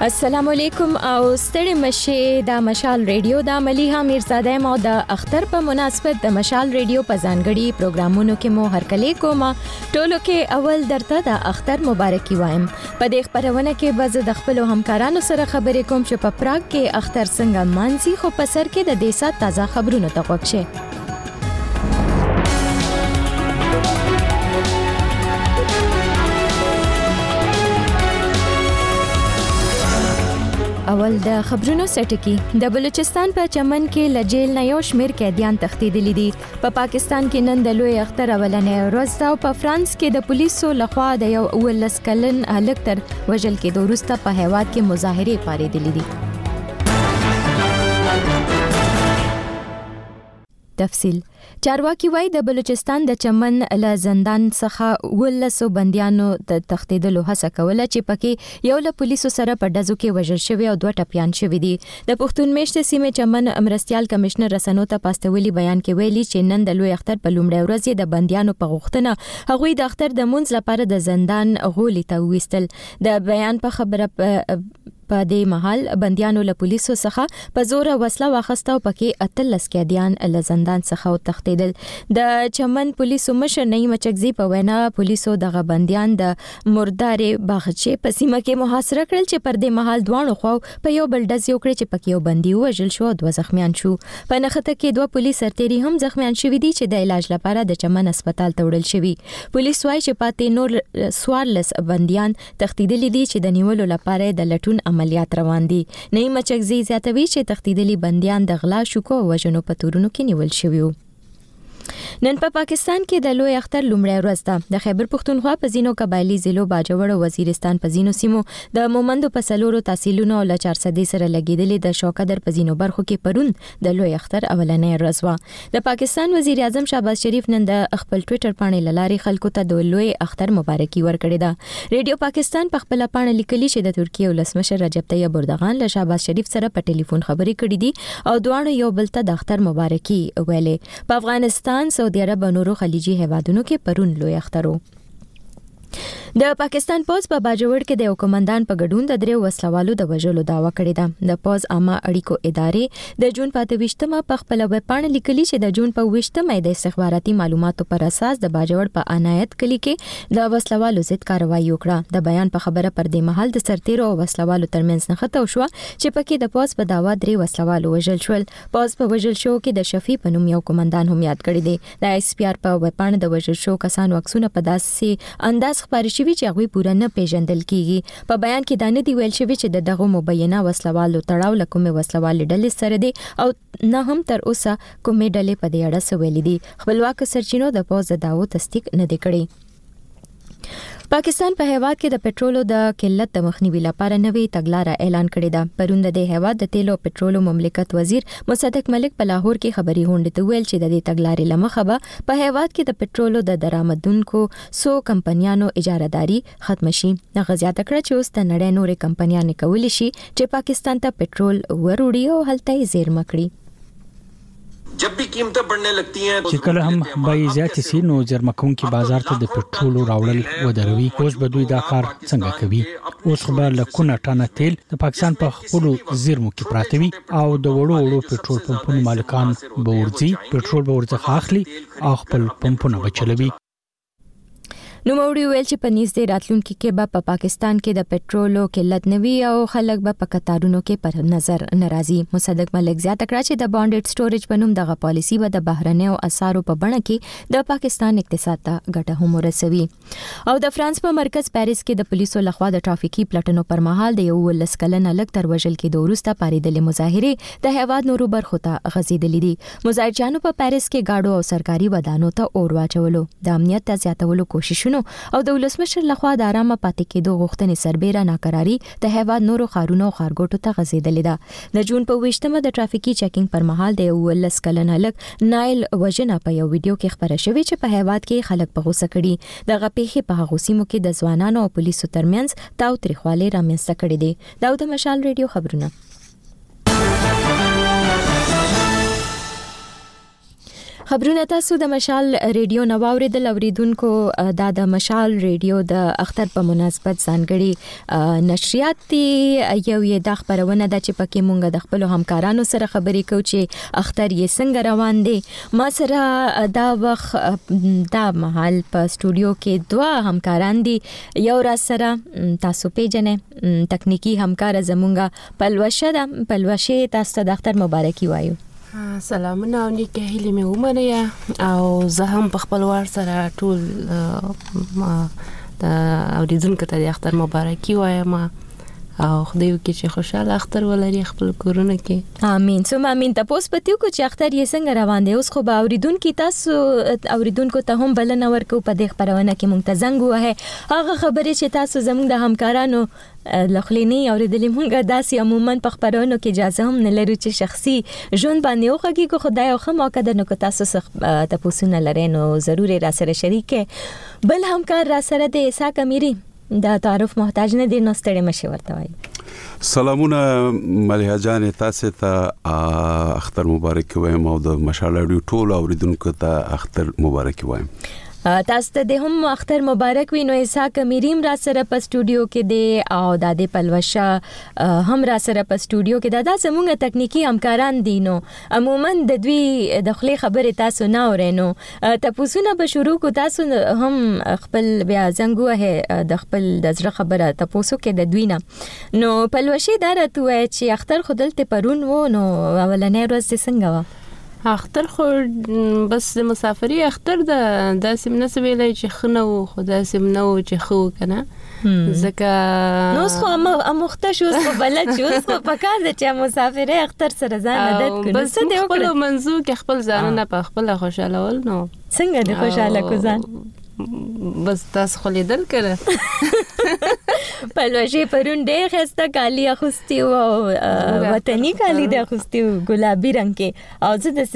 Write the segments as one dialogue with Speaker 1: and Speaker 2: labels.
Speaker 1: السلام علیکم او ستړي مشه د مشال ریډیو د ملیحه میرزاده مو د اختر په مناسبت د مشال ریډیو په ځانګړي پروګرامونو کې مو هرکلی کوم ټولو کې اول درته د اختر مبارکي وایم په دې خبرونه کې باز د خپل همکارانو سره خبرې کوم چې په پراګ کې اختر څنګه مانځي خو په سر کې د دیسا تازه خبرونه توقع اول د خبرونو سټکی د بلوچستان په چمن کې لجیل نه یو شمیر قیدیان تښتیدلي دي په پاکستان کې نن د لوی اختر اولنې ورځ ده او په فرانس کې د پولیسو لخوا د یو 19 کلن هلک تر وژل کېدو وروسته په هیواد کې مظاهرې پارېدلې دي. تفصیل چارواکي وایي د بلوچستان د چمن له زندان څخه 19 بنديانو د تښتیدلو هڅه کوله چې پکې یو له پولیسو سره په ډزو کې وژل شوی او 2 ټپيان شوی دي. د پښتون میشته سیمې چمن امرستيال کمشنر رسنو ته پاستولي بیان کې ویلي چې نن د لوی اختر په لومړۍ ورځ د بنديانو په غوښتنه هغوی د اختر د مونځ لپاره د زندان غولي ته وستل. د بیان په خبره په دې محل بنديانو له پولیسو څخه په زور وسله واخسته او پکې 18 قیدیان له زندان څخه تښتیدل. د چمن پولیسو مشر نعیم چکزي په وینا پولیسو دغه بنديان د مردارې باغچې په سیمه کې محاصره کړل چې پر دې محل دوانو خو په یو بل ډز یو کړ چې پکې یو بندي وژل شو او 2 زخمیان شو. په نخته کې 2 پولیس سرتيري هم زخمیان شوي دي چې د علاج لپاره د چمن هسپتال ته وړل شوي. پولیس وايي چې پاتې نور سوارلس بنديان تښتیدلي دي چې د نیولو لپاره د لټون عملیات روان دي. نعیم چکزي زیاتوي چې تښتیدلي بنديان د غلا شوکو او وژنو په تورونو کې نیول شوي. نن په پاکستان کې د لوی اختر لومړۍ ورځ ده. د خیبر پختونخوا په زینو قبایلی ضلعو باجوړ او وزیرستان په زینو سیمو د مومندو په سلورو تحصیلونو او ل 400 سره لګیدلې د شوکدر په زینو برخو کې پرون د لوی اختر اولنې ورځ و. د پاکستان وزیر اعظم شهباز شریف نن د خپل ټوئیټر باندې لارې خلکو ته د لوی اختر مبارکي ورکړې ده. ریډیو پاکستان په خپل باندې لیکلي چې د ترکیه ولسمشر رجب طیب اردوغان له شهباز شریف سره په ټلیفون خبرې کړې دي او دوه یو بل ته د اختر مبارکي ویلې. په افغانستان سعودي عرب او نورو خلیجي هیوادونو کې پرون لوی اختر و. د پاکستان پوز په باجوړ کې د یو کمانډان په ګډون د 3 وسلوالو د وژلو داوا کړې ده. د پوز عامه اړیکو ادارې د جون 28مه په خپل ویب پاڼه لیکلي چې د جون 28مه د استخباراتي معلوماتو پر اساس د باجوړ په عنایت کلی کې د وسلوالو ضد کاروایی وکړه. د بیان په خبره پر دې محل د سرتیرو او وسلوالو ترمنځ نښته شو چې پکې د پوز په داوا 3 وسلوالو وژل شول. پوز په وژل شو کې د شفیع په نوم یو کمانډان هم یاد کړی دی. د ایس پی آر په ویب پاڼه د وژل شو کسانو عکسونه په داسې انداز خبري شوی چې هغه پوره نه پیژندل کیږي. په بیان کې دا نه دی ویل شوی چې دغه مبینه وسلوالو تړاو لکه وسلوال ډلې سره دی او نه هم تر اوسه کومې ډلې په دې اړه څه ویلي دي. خپلواک سرچینو د پوز داو تصدیق نه دی کړی. پاکستان په هیواد کې د پټرولو د قلت د مخنیوي لپاره نوې تګلارې اعلان کړې ده. پرون د هیواد د تیلو پټرولو مملکت وزیر مصدق ملک په لاهور کې خبري غونډه ته ویل چې د دې تګلارې لمخه به په هیواد کې د پټرولو د درآمدونکو 100 کمپنیانو اجارهداري ختم شي. هغه زیاته کړه چې اوس د نړۍ نورې کمپنیانې کولی شي چې پاکستان ته پټرول وروړي او هلته یې زیرمه کړي.
Speaker 2: जब भी कीमतें बढ़ने लगती हैं
Speaker 3: چې کله هم بای زیات سي نو زرمکون کې بازار ته د پټرولو راوړل ودروي. اوس به دوی دا کار څنګه کوي؟ اوس خبر لکونه ټانه تیل د پاکستان په خپل زیرمو کې پراته وي او د وړو پټرول پمپونو مالکان به ورځي پټرول به ورڅخه اخلي او خپل پمپونه بچلوي.
Speaker 1: نو موري ویل چې په نږدې راتلونکي کې به په پاکستان کې د پټرولو قلت نوي او خلک به په قطارونو کې پر نظر ناراضي. مصدق ملک زیاته کړه چې د بانډډ سټوریج په نوم دغه پالیسی به د بهرنیو اسعارو په بڼه کې د پاکستان اقتصاد ته ګټه هم ورسوي. او د فرانس په مرکز پیریس کې د پولیسو لخوا د ټرافیکي پلټنو پر مهال د یو 19 کلن هلک تر وژل کېدو وروسته پارېدلې مظاهرې د هیواد نورو برخو ته غځېدلې دي. مظاهرچیانو په پیریس کې گاډو او سرکاري ودانو ته اور واچولو. د امنیت ته زیاتولو کوششونه او د ولسمشر لخوا د آرامه پاتې کېدو غوښتنې سربېره ناکراری د هیواد نورو ښارونو او ښارګوټو ته غځېدلې ده. د جون په 28مه د ټرافیکي چیکینګ پر مهال د 19 کلن هلک نایل وژنه په یو ویډیو کې خبره شوې چې په هیواد کې خلک په غوسه کړي. دغه پیښې په هغو سیمو کې د ځوانانو او پولیسو ترمنځ تاوتریخوالی رامنځته کړي دي. دا د مشال ریډیو خبرونه. خبرونه تاسو د مشال ریډیو نو اوریدل اوریدونکو د مشال ریډیو د اختر په مناسبت ځانګړي نشریات یو د خبرونه د چې پکې مونږ د خپل همکارانو سره خبرې کوو چې اختر یې څنګه روان دي. ما سره دا وخت دا محل په سټوډیو کې دوه همکاران دي. یو را سره تاسو پیژنې تکنیکی همکار زمونږه پلوشه تاسو د اختر مبارکي وایو.
Speaker 4: سلامونه او نیکه هیله مې ومنه او زه هم په خپل وار سره ټول د اوریدونکو ته د اختر مبارکي وایم او خدای وکړي چې خوشاله اختر ولري خپل کورونه کې.
Speaker 1: امين. ثم امين. تاسو پتیو کو چې اختر یې څنګه روان دی؟ اوس خو به اوریدونکو ته هم بلنه ورکو په دې خبرونه کې مونږ ته زنګ وه هغه خبرې چې تاسو زموږ د همکارانو لخلینی اوریدلې مونږه داسې عموما په خبرونو کې اجازه هم نه لرو چې شخصي ژوند باندې وخږي کو خدای او خمو کده نو تاسو تاسو نه لري نو ضروري را سره شریک بل همکار را سره د اسحاق امیری دا تعارف محتاج نه دي نو ستړي مشي ورته وای.
Speaker 5: سلامونه مليحه جان تاسو ته اختر مبارک وایم او د مشال اډیو ټول اوریدونکو ته اختر مبارک وایم.
Speaker 1: تاسو ته هم اختر مبارک وي. نو اسحاق امیریم را سره په سټوډیو کې دی او د پلوشه هم را سره په سټوډیو کې دا زموږ تکنیکی همکاران دي. نو عموما د دوی د خپل خبره تاسو نه اورئ تاسو نه به شروع کو تاسو هم خپل بیا زنګوه د خپل د زړه خبره تاسو کې د دوی نه نو پلوشه دا راته وای چې اختر خودلته پرون و نو اولنې ورځ څنګه و؟
Speaker 4: اختر خو بس د مسافری اختر د داسې مناسب ویلای چې خنو خدا سم نو چې خو کنه زکه
Speaker 1: نو خو مختش اوس په بلد شو اوس په کار د چې مسافری اختر سره ځان مدد کړو.
Speaker 4: بس د خپل منځو کې خپل ځان نه په خپل خوشاله ول نو
Speaker 1: څنګه د خوشاله کو ځان
Speaker 4: بس تاسو خو لیدل کړه
Speaker 1: پلوشه پرون ډېر خسته کالی اخوستي او وطني کالی د اخوستي ګلابي رنگ کې او زه د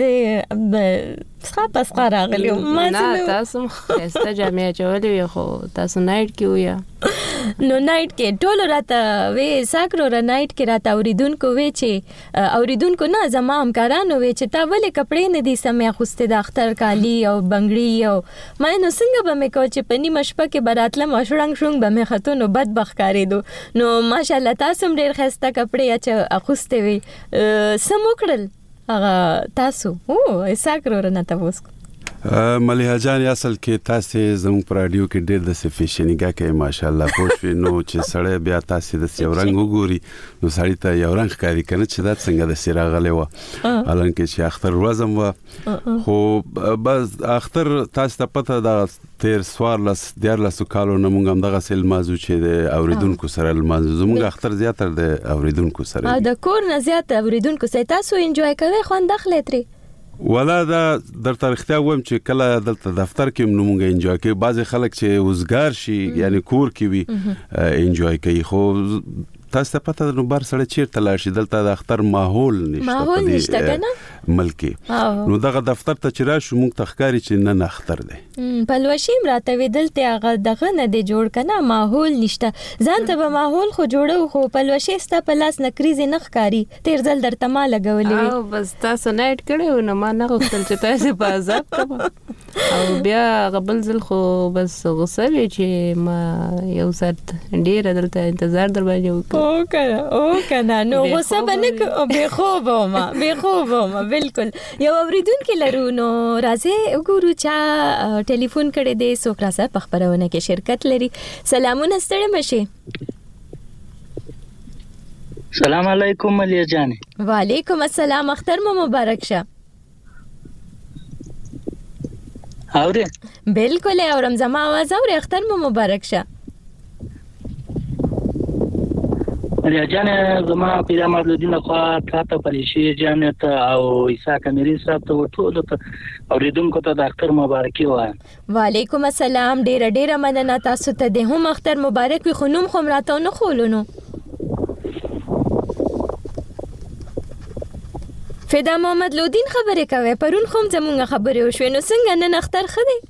Speaker 1: څه پس راغلی ما
Speaker 4: نه تاسو خسته جامې چولې خو تاسو نایټ کې ویا
Speaker 1: نو نایټ کې ټول راته وې ساکرو را نایټ کې راته اوریدونکو وې چې اوریدونکو نه زما همکارانو وې چې تا ولې کپڑے نه دي سمې اخوستي د اختر کالی او بنگړي او ما نو څنګه به مې کو چې پنی مشپه کې براتله مشړنګ شونګ به مې خاتون بدبخ کاریدو نو ماشاءالله تاسو ډېر خسته کپڑے اچ اخوستي وې سم وکړل هغه تاسو او ساکرو را نه تاسو
Speaker 5: مليحه جان اصل کې تاسو زموږ پر رادیو کې ډېر د سفیشنګه کې ماشاءالله پوښښ نو چې سړی بیا تاسو د یو رنگ وګوري نو سړی ته یو رنگ ښکاري کنه چې دا څنګه د سیراغله و الان کې چې اختر ورځم و خو بس اختر تاسو ته پته دا تیر سوار لاس ډیر لاس کالو نه مونږ هم دغه سل مازو چې د اوریدونکو سره المازو زموږ اختر زیاتره د اوریدونکو سره
Speaker 1: د کور نه زیات اوریدونکو سره تاسو انجوای کوئ خوند اخلئ ترې
Speaker 5: ولا دا در تاریخته ویم چې کله دلته دفتر کې موږ انجوای کوي بعضی خلک چې وزګار شي یعنی کور کې وي انجوای کوي خو تاسو ته پته نو بار سره چیرته لاړ شي دلته د اختر ماحول نشته کنه ملکی نو دغه دفتر ته چې راشو موږ تخکاری چې نه اختر دی
Speaker 1: پلوشیم راته ودلته هغه دغه نه دی جوړ کنه ماحول نشته ځان ته به ماحول خو جوړو خو پلوشي ستا په لاس نکریزي نخکاری تیر ځل درته ما لګولې
Speaker 4: او بس تاسو نایټ کړو نو ما نه غوښتل چې تاسو په عذاب کوم او بیا قبل ځل خو بس غوسه وی چې ما یو سات ډیر دلته انتظار در باندې
Speaker 1: او کنه نو غوسه باندې او به خوب ما بالکل یو اوریدونکو لرو نو راځي وګورو چې ټلیفون کړي دې څوک را سره په خبرونه کې شرکت لري. سلامونه ستړي مشي.
Speaker 6: سلام علیکم مليحه جان.
Speaker 1: وعلیکم السلام اختر مو مبارک شه.
Speaker 6: اوري
Speaker 1: بالکل اورم زما आवाज اوري اختر مو مبارک شه.
Speaker 6: مليحه جان زما پیدا مولودین خو تاسو پلیشي جان ته او اسحاق امیری صاحب ته ټول ته اوریدونکو ته د اختر مبارکي وایم.
Speaker 1: وعلیکم السلام ډیر مننه تاسو ته د هم اختر مبارک وي خو نوم خو راته نه خولونو. فدا محمد لودین خبرې کوي پرون خو زمونږ خبرې وشوي نو څنګه نن اختر خدي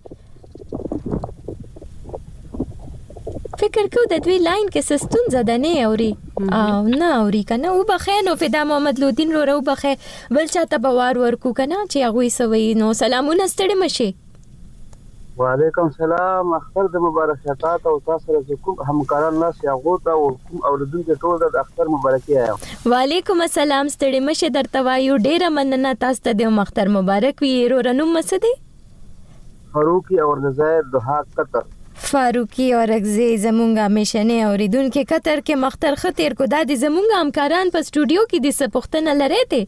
Speaker 1: فکر کو د دوی لاین کې سستون زده نه اوري نه اوري کنه او بخینو فدا محمد لودین رو بخې بل چاته بوار ورکو کنه چې هغه سوي نو سلامونه ستړي مشي.
Speaker 7: وعلیکم سلام اختر د مبارکات او تاسو سره کوم همکاران لاس یاغو ته او کوم اوردونکو ټول د اختر مبارکي آیا.
Speaker 1: وعلیکم السلام ستړي مشه درته وایو ډیره مننه تاسو ته د اختر مبارک وي. رونم مسدي
Speaker 7: فاروقي او نزایر دوحه قطر.
Speaker 1: فاروقي اورغزي زمونږه مشنه اوریدونکو قطر کې مختر خطر کو د زمونږه همکاران په سټوډیو کې د سپختنه لري ته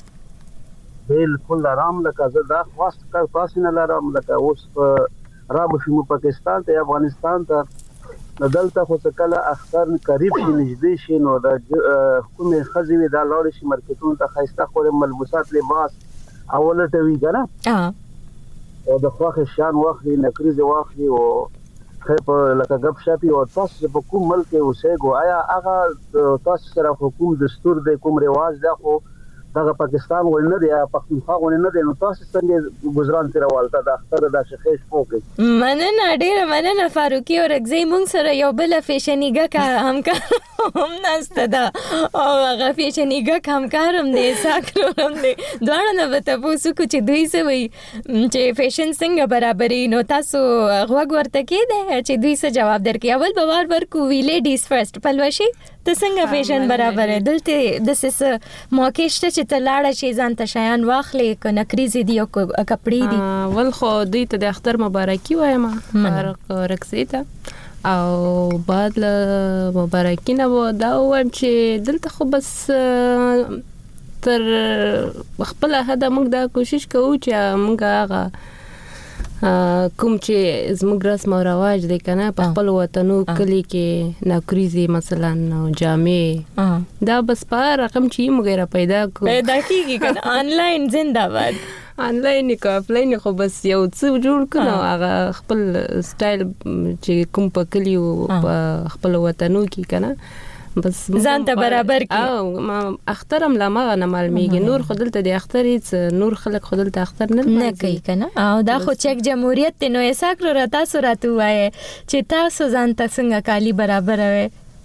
Speaker 7: بالکل آرام لکه زه دا خواست کار تاسو نه لرم لکه اوس په رابو شمو پاکستان ته افغانستان ته دلته خو کله اختر قریب شي نږدې شي نو د حکومت خزوی دا لور شي مارکیټونو ته خاصه خور ملبوسات لباس اولته وی کنه او د خوخه شان واخلي نکریز واخلي او خپ لکه غب شاپي او تاسو په کوم ملک اوسه ګو آیا هغه تاسو سره حکومت دستور د کوم رواج دا خو دا پاکستان ولنه دی پښتونخوا ولنه دی نو تاسو څنګه گزاران تیروالته د اختر د شخص پوکي
Speaker 1: مننه ډیره مننه فاروقي اورغزي مونږ سره یو بل فیشنیګه کا هم نسته دا او هغه فیشنیګه همکارم دی ساکرم دی دوړ نه وته پوسو چې دوی سوي چې فیشن څنګه برابرې نو تاسو غوږ ورته کېده چې دوی څه جواب درکې اول بوار ورکو وی لیډیز فرست پلوشي ته څنګه فیشن برابر دلته د سس موقع شته چې تلاړه شي ځان ته شیان واخلي کنه کریزي دی او کپړې دي
Speaker 4: ول خو دوی ته د اختر مبارکي وایم فاروق رکسیتا او بعد له مبارکي نه و دا وایم چې دلته خو بس تر خپل هدا موږ دا کوشش کوو چې موږ هغه کوم چې زموږ رسم او رواج دی کنه په خپل وطنو کلی کې نوکریزي مثلا جامې دا بس په رقم چې موږ را پیدا
Speaker 1: کیږي کنه آنلاین زنده‌باد
Speaker 4: آنلاین کو افلاین خو بس یو څه جوړ کړو هغه خپل سټایل چې کوم په کلی او په خپل وطنو کې کنه بس
Speaker 1: ځان ته برابر کی
Speaker 4: او ما اخترم لا ما نه معلومیږي نور خدلته د اختر هیڅ نور خلک خدلته اختر نه
Speaker 1: کوي کنه او دا خو چک جمهوریت نو یساکرو راته سوراتو وای چې تاسو ځان ته څنګه کالی برابر وای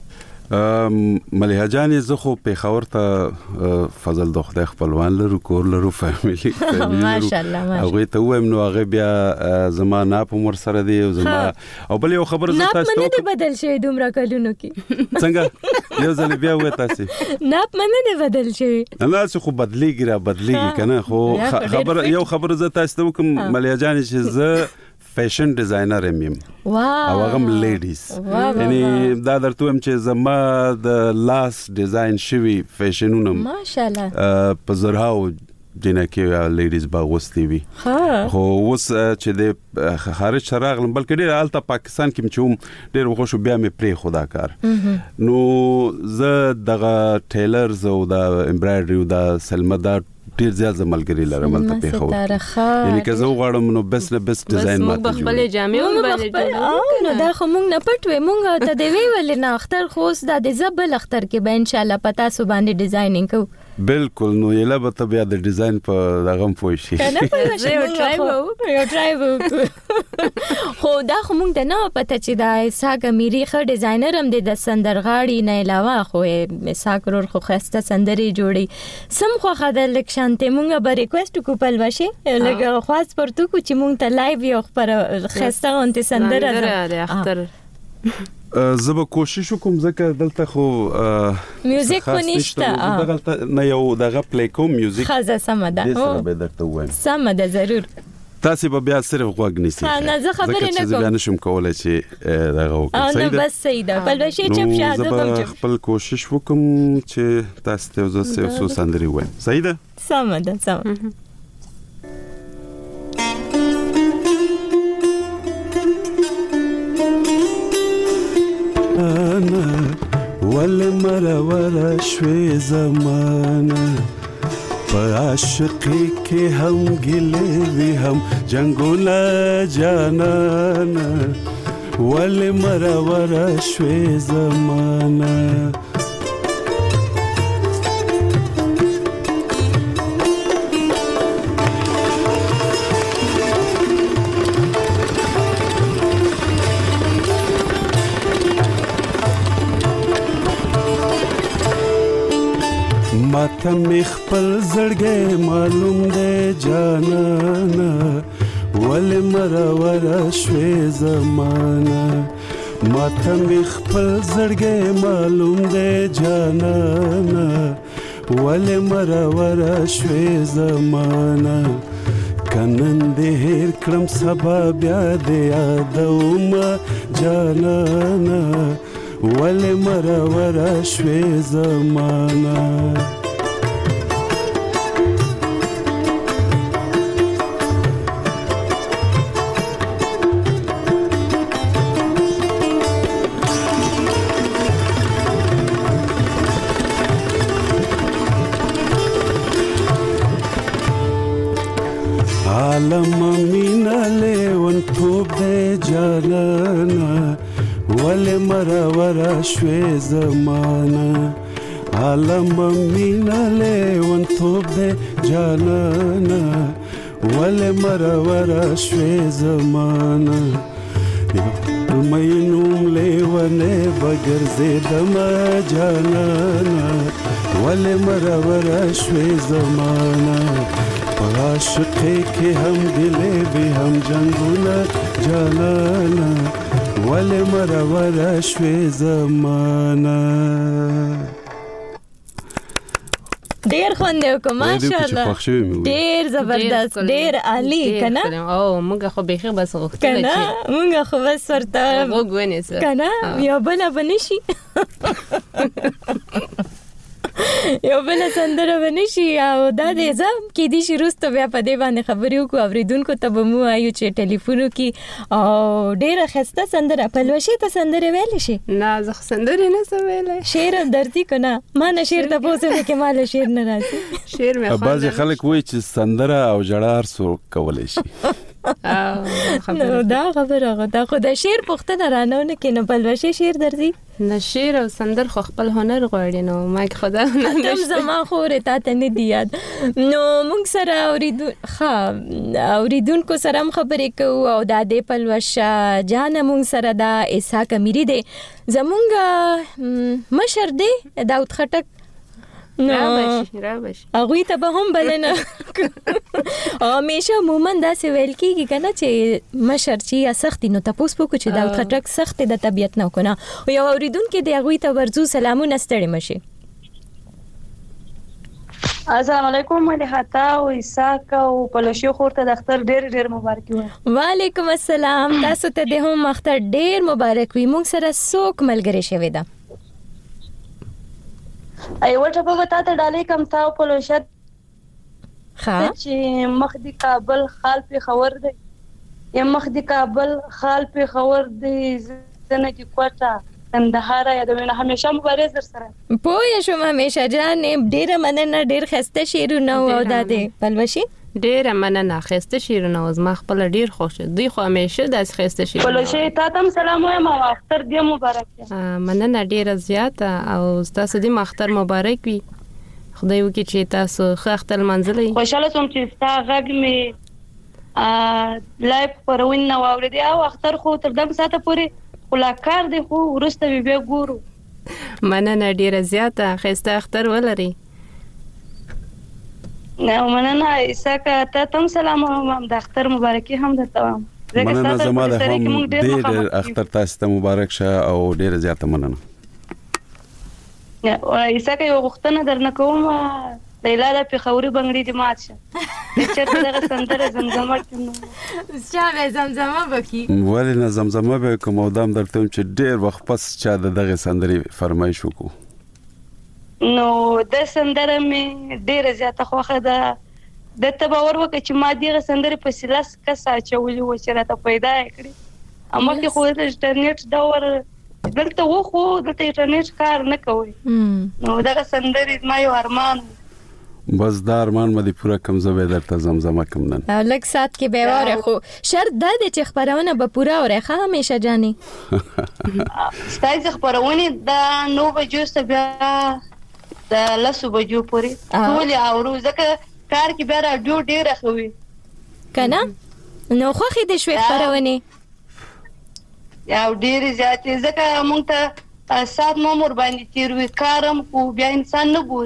Speaker 5: مليحه جان زه خو پیښور ته فضل د خدای خپلوان لرو کور لرو فاميلي
Speaker 1: ماشاءالله
Speaker 5: هغه ته وایم نو هغه بیا زمانہ په مر سره دی او زما او بل یو خبر زه تاسو
Speaker 1: ته نه بدل شي دومره کلونو کې
Speaker 5: څنګه یو ځل بیا وې تاسو
Speaker 1: ناپ منه نه بدل شي
Speaker 5: نه څه خو بدلیږي کنه خو یو خبر زه تاسو ته کوم مليحه جان چې زه فیشن ډیزاینر یم او هغه لیډیز یعنی دا درته هم چې زما د لاس ډیزاین شوی فیشنونه
Speaker 1: ماشاءالله
Speaker 5: په زرهاو جنکه لیډیز باغوستي وي خو اوس چې د خارج شراغلم بلکې ډیر الته پاکستان کې چې ډیر وخت بیا مې پری خدا کار نو زه دغه ټیلرز او د امبرایډری او د سلمدا ډیر زیات زملګری لرم ته په خو یعنی که زه غواړم نو بیسټ ډیزاین
Speaker 4: ماته خپل جامې
Speaker 1: باندې نو دا خو مونږ نه پټوي مونږ ته دی ویل نه اختر خوس د زبل اختر کې به ان شاء الله پتا سو باندې ډیزاینینګ کو
Speaker 5: بالکل نو یلا به ته بیا د ډیزاین په دغه پوي شي
Speaker 1: کنه په ټرای وو خو دا خو مونږ ته نه پته چې دا ساګه میری خ ډیزاینر هم د سندرغاړي نه علاوه خو مساکرور خو خسته سندري جوړي سم خو خدل لکشانته مونږه به ریکوست کو پل وشي لګه خاص پرتو کو چې مونږ ته لایو یو خبر خسته اونته سندره
Speaker 4: د اختر
Speaker 5: زه به کوشش وکم ځکه دلته خو
Speaker 1: میوزیک خو نشته
Speaker 5: دلته نه یو دغه پلی کوم میوزیک
Speaker 1: خاصه سم ده
Speaker 5: سره به درته وایم
Speaker 1: سم ده ضرور
Speaker 5: تاسو به بیا صرف غوږ نیسئ
Speaker 1: نه زه خبرې نه کوم
Speaker 5: زه نشم کولای چې دغه وکړم
Speaker 1: صحیح ده بس صحیح ده بل شي چې شاده
Speaker 5: کوم چې خپل کوشش وکم چې تاسو ته زه سو سندري وایم صحیح ده
Speaker 1: سم ده سم
Speaker 5: ول مرور شوي زمانه په عاشقي کې هم ګلې وي هم جنگونه جانانه ول مرور شوي زمانه ماته مې خپل زړګی معلوم دی جانانه ولې مرور شوې زمانه ماته مې خپل زړګی معلوم دی جانانه ولې مرور شوې زمانه کنن دې هېر کړم سبا بیا دې یادوم جانانه ولې مرور شوې زمانه عالم مینا لیون توب دے جانانا ولی مرور شوی زمانا عالم مینا لیون توب دے جانانا ولی مرور شوی زمانا مینوم لیونه بگر زیدم جانانا ولی مرور شوی زمانا عاشقی که هم دلی بی هم جنگونه جانانا ولی مرور شوی زمانه
Speaker 1: ډیر خوند وکړو ماشاءالله ډیر زبردست ډیر عالی کنه
Speaker 4: او موږ خو به بس غوښتل
Speaker 1: کنه موږ خو بس ورته
Speaker 4: وګونې
Speaker 1: کنه یو بل بنشي یو بل سندره ونشي او دا د ځم کې دي شروستو بیا په دې باندې خبرې وکړو اوریدونکو ته به مو آیو چې ټلیفون کې او ډیره خسته سندره پلوشي ته سندره ویل شي
Speaker 4: نه زه سندره نه سویلای
Speaker 1: شعر درتي کنه ما نه شعر ته پوسه کې مال شعر نه راځي
Speaker 4: شعر مې
Speaker 5: بعض خلک وایي چې سندره او جړار سو کولای شي
Speaker 1: نو دا خبره غدا خو د شعر پختنه رانهونه کې نه پلوشي شعر درځي
Speaker 4: نه شعر او سندر خو خپل هنر غواړي نو ما خدا نه
Speaker 1: تم زما خو رتا ته نه دی یاد نو موږ سره اوریدونکو سره خبرې کوو او د دې پلوشه جان موږ سره دا اسحاق امیری دی زمونږ مشر دی داود خټک
Speaker 4: رابش
Speaker 1: هغوی ته به هم بلنه همیشه عموما داسې ویل کېږي که نه چې مشر چې یا سخت نو تپوس وکړو چې داود خټک سخت د طبیعت نه کنه یو اوریدونکی دی هغوی ته ورځو سلامونه ستړي مشي
Speaker 8: السلام علیکم ملحتا او اسحاق او پلوشي خورته د اختر ډیر مبارک وي
Speaker 1: وعلیکم السلام تاسو ته د هم اختر ډیر مبارک وي موږ سره څوک ملګری شوی ده
Speaker 8: ایو ټپه وتا ته ډالې کم تاو پلوشت
Speaker 1: ها
Speaker 8: چې مخ دی کابل خال په خبر دی یا مخ دی کابل خال په خبر دی زنه کی کوټه کندهار یادونه همیشه مبارز در سره
Speaker 1: پوه شوم همیشه جان ډیر مننه ډیر خسته شیرونه او داده پلوشي
Speaker 4: ډیر مننه خسته شیرونه او زما خپل ډیر خوښ دی خو همیشه داس خسته شیرونه
Speaker 8: پلوشي تاسو سلام وایم او اختر دی مبارک
Speaker 4: مننه ډیر زیاته او تاسو دې اختر مبارک وي خدای وکړي چې تاسو ښه اختر منځلې
Speaker 8: خوشاله سوم چې تاسو غږ می لایو پرونه نو اورېدي او اختر خو تر دغه ساعته پورې خلاکار دی خو ورسته به ګورو
Speaker 4: مننه ډیر زیاته خسته اختر ولري
Speaker 8: نه مننه اسحاق ته سلام هم د اختر مبارکي هم درته وایم
Speaker 5: مننه زما د هم ډیر اختر تاسو ته مبارک شه او ډیر زیاته مننه
Speaker 8: اسحاق یو غوښتنه درنه کوم لیلا د پیښوري بنگړي دې مات شه چېرته دغه سندره زمزمه کینو
Speaker 1: چا زمزمه وکي
Speaker 5: ولې نه زمزمه به کوم دام درته چې ډیر وخت پس چا دغه سندري فرمایش وکړو
Speaker 8: نو د سندره می ډیر زیاته خوخه ده د تباور وکړي چې ما دغه سندره په سلاس کسا چولې و چې راته پیدا کړې اما کې خو د انټرنیټ دور دلته و خو د انټرنیټ کار نه کوي نو دغه سندره ما یو ارمان
Speaker 5: بس دا ارمان مې پورا کم زوی درته زمزمه کوم نن
Speaker 1: لک سات کې به واره خو شرط ده چې خبرونه به پورا اوره همیشه جاني
Speaker 8: ستاسو خبرونه دا 9 بجو بیا د 10 بجو پورې ټول اورو ځکه کار کې بیا راډیو ډیر خوي
Speaker 1: کنه نو خو خې د شوي خبرونه
Speaker 8: یا ډیر زیاتې ځکه مونږ ته سات مامور باندې تیر وی کارم کو بیا انسان نه ګوريږي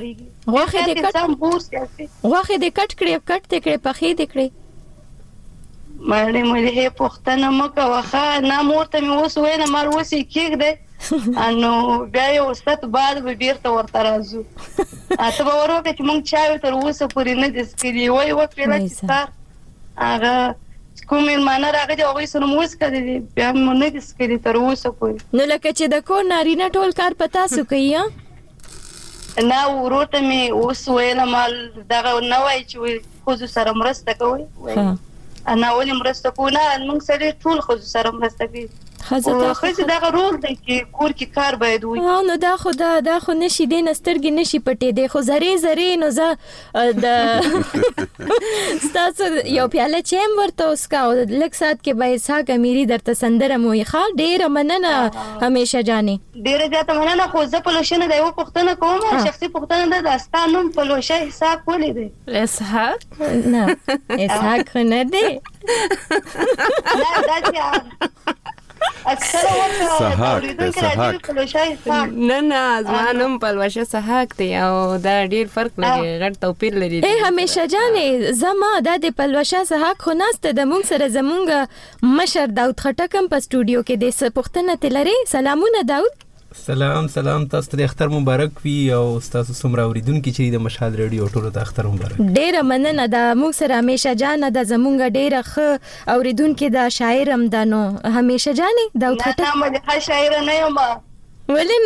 Speaker 1: غوښه دې کټ
Speaker 8: سم بورس یاسي
Speaker 1: غوښه دې کټ کړې پخې دې کړې
Speaker 8: مړې مې پښتنه مکه واخا نه مورته مې اوس وینه مال وسی کېږي انو بیا یو ست بعد به بیرته ورته راځو ته به ورکه چې مونږ چا تر اوسه پورې نه دي سکري وای وکړه چې سار هغه کوم مانه راغی هغه سره موس کړی بیا مونږ نه دي سکري تر اوسه پورې
Speaker 1: نو لکه چې د کور نارینه ټول کار پتا سو کوي
Speaker 8: نه ورته مې اوس ویل مال دغه نه وای چې خو سره مرسته کوي انا ولې مرسته کوونه موږ سره ټول خو سره مرسته کوي خو دا رول دی چې کور کې کار باید وي
Speaker 1: نو دا خو نشي د نسترګې نشي پټې دی خو زری نو زه د ستاسو یو پیاله چیم ورته اسکا لږ سات کې به اسحاق امیری درته سندره مو ښه ډېره مننه همیشه جانې
Speaker 8: ډېره زیاته مننه خو زه په لوشنه د یو پوښتنه کوم شخصي پوښتنه ده د ستانوم په لوشه حساب ولې دی
Speaker 4: اسحاق
Speaker 1: نه اسحاق نه دی
Speaker 8: لا دا چې اکثر وخت
Speaker 4: نه ځوانم پلوشه سحاق دی او دا ډیر فرق لري غټ توپیر لري
Speaker 1: همیشه جانې زما د پلوشه سحاق خو ناست د مونږ سره زمونږ مشر داود خټکم په سټوډیو کې د پښتنه تلري سلامونه داود
Speaker 9: سلام تاسو ته اختر مبارک وي او تاسو څومره اوریدونکو چې د مشهد ریډیو ټولو ته اختر مبارک
Speaker 1: ډیره مننه د موږ سره همیشه جان د زمونږ ډیره ښه اوریدونکو د شاعر هم دانو همیشه جانې داود خټک
Speaker 8: نه ما شاعر نه یم
Speaker 1: ولې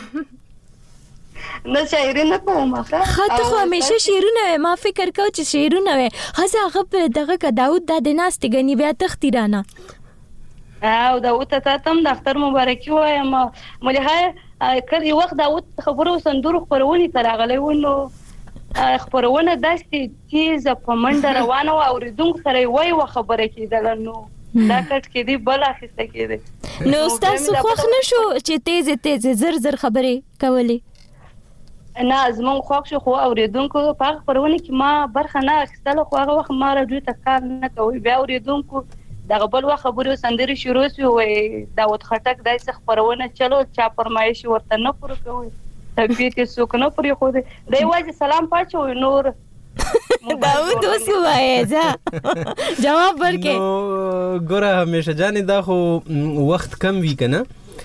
Speaker 8: نه شاعر نه کوم
Speaker 1: خاطر خو همیشه شعرونه ما فکر کو چې شعرونه وي هغه هغه دغه داود د ناست غنی بیا تختیرانه
Speaker 8: او داود ته تم د اختر مبارکي وایم ملهای کړي وخت داود خبرو سندرو خبرونه تراغلې ونو خبرونه داسې چیز په منډه روانه او اوریدونکو سره وای و خبره کیدل نو دا کټ کې دی بل اخیسته کېده
Speaker 1: نو تاسو خوښ نشو چې تیز زر خبرې کولې
Speaker 8: نه زمون خوښ شو خو اوریدونکو په خبرونه کې ما برخه نه اخیستله خو هغه وخت ما راډیو ته کار نه کوي بیا اوریدونکو دغه بل وخت خبرو سندري شروع شو وای داود خټک دایسه خبرونه چلو چا فرمایش ورته نه پوره کوي تبیت څوک نه پوره خو دی واجه سلام پاتو نور
Speaker 1: داود اوس وای جواب ورکې
Speaker 9: نو ګوره همیشه جانې دا خو وخت کم وی کنه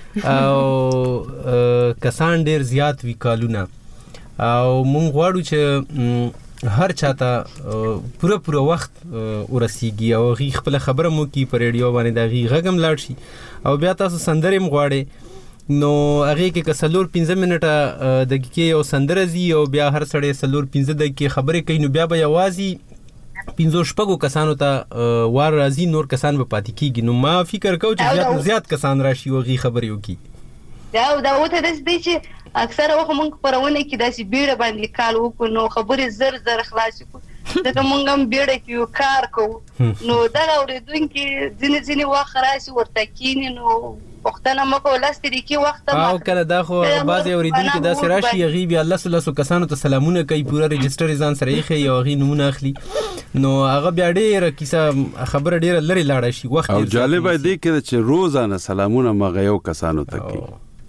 Speaker 9: او کسان ډیر زیات وی کالونه او مونږ غواړو چې هر چاته پوره وخت ورسیږي او غي خپل خبره مو کی پر ریډیو باندې دا غي غږم لاړ شي او بیا تاسو سندره مغواړي نو هغه کې کسلور 15 منټه دقیقې یو سندره زی او بیا هر سړی سلور 15 دقیقې خبرې کوي نو بیا به یوازي 15 شپږو کسانو ته وار راځي نور کسان به پاتې کیږي نو ما فکر کوم چې زیات کسان راشي او غي خبرې وکي
Speaker 8: دا وته د دې چې اکثر وخت مونږ پرونه کې داسې بیړه باندې کال وکړو نو خبرې زر خلاص کو دغه مونږ هم بیړه کې کار کوو نو دا اوریدونکو ځینې وخت راشي ورته کینې نو وختونه مکو لاستې کې وخت
Speaker 9: او کله دا خو بعضی اوریدونکو داسې راشي غي بیا الله کسانو ته سلامونه کوي پورا ريجستر ځان سره یې خي او غي نمونه اخلي نو هغه بیا ډیره کیسه خبره ډیره لري لاړه شي وخت
Speaker 5: او جالب دی چې روزانه سلامونه مغيو کسانو ته کوي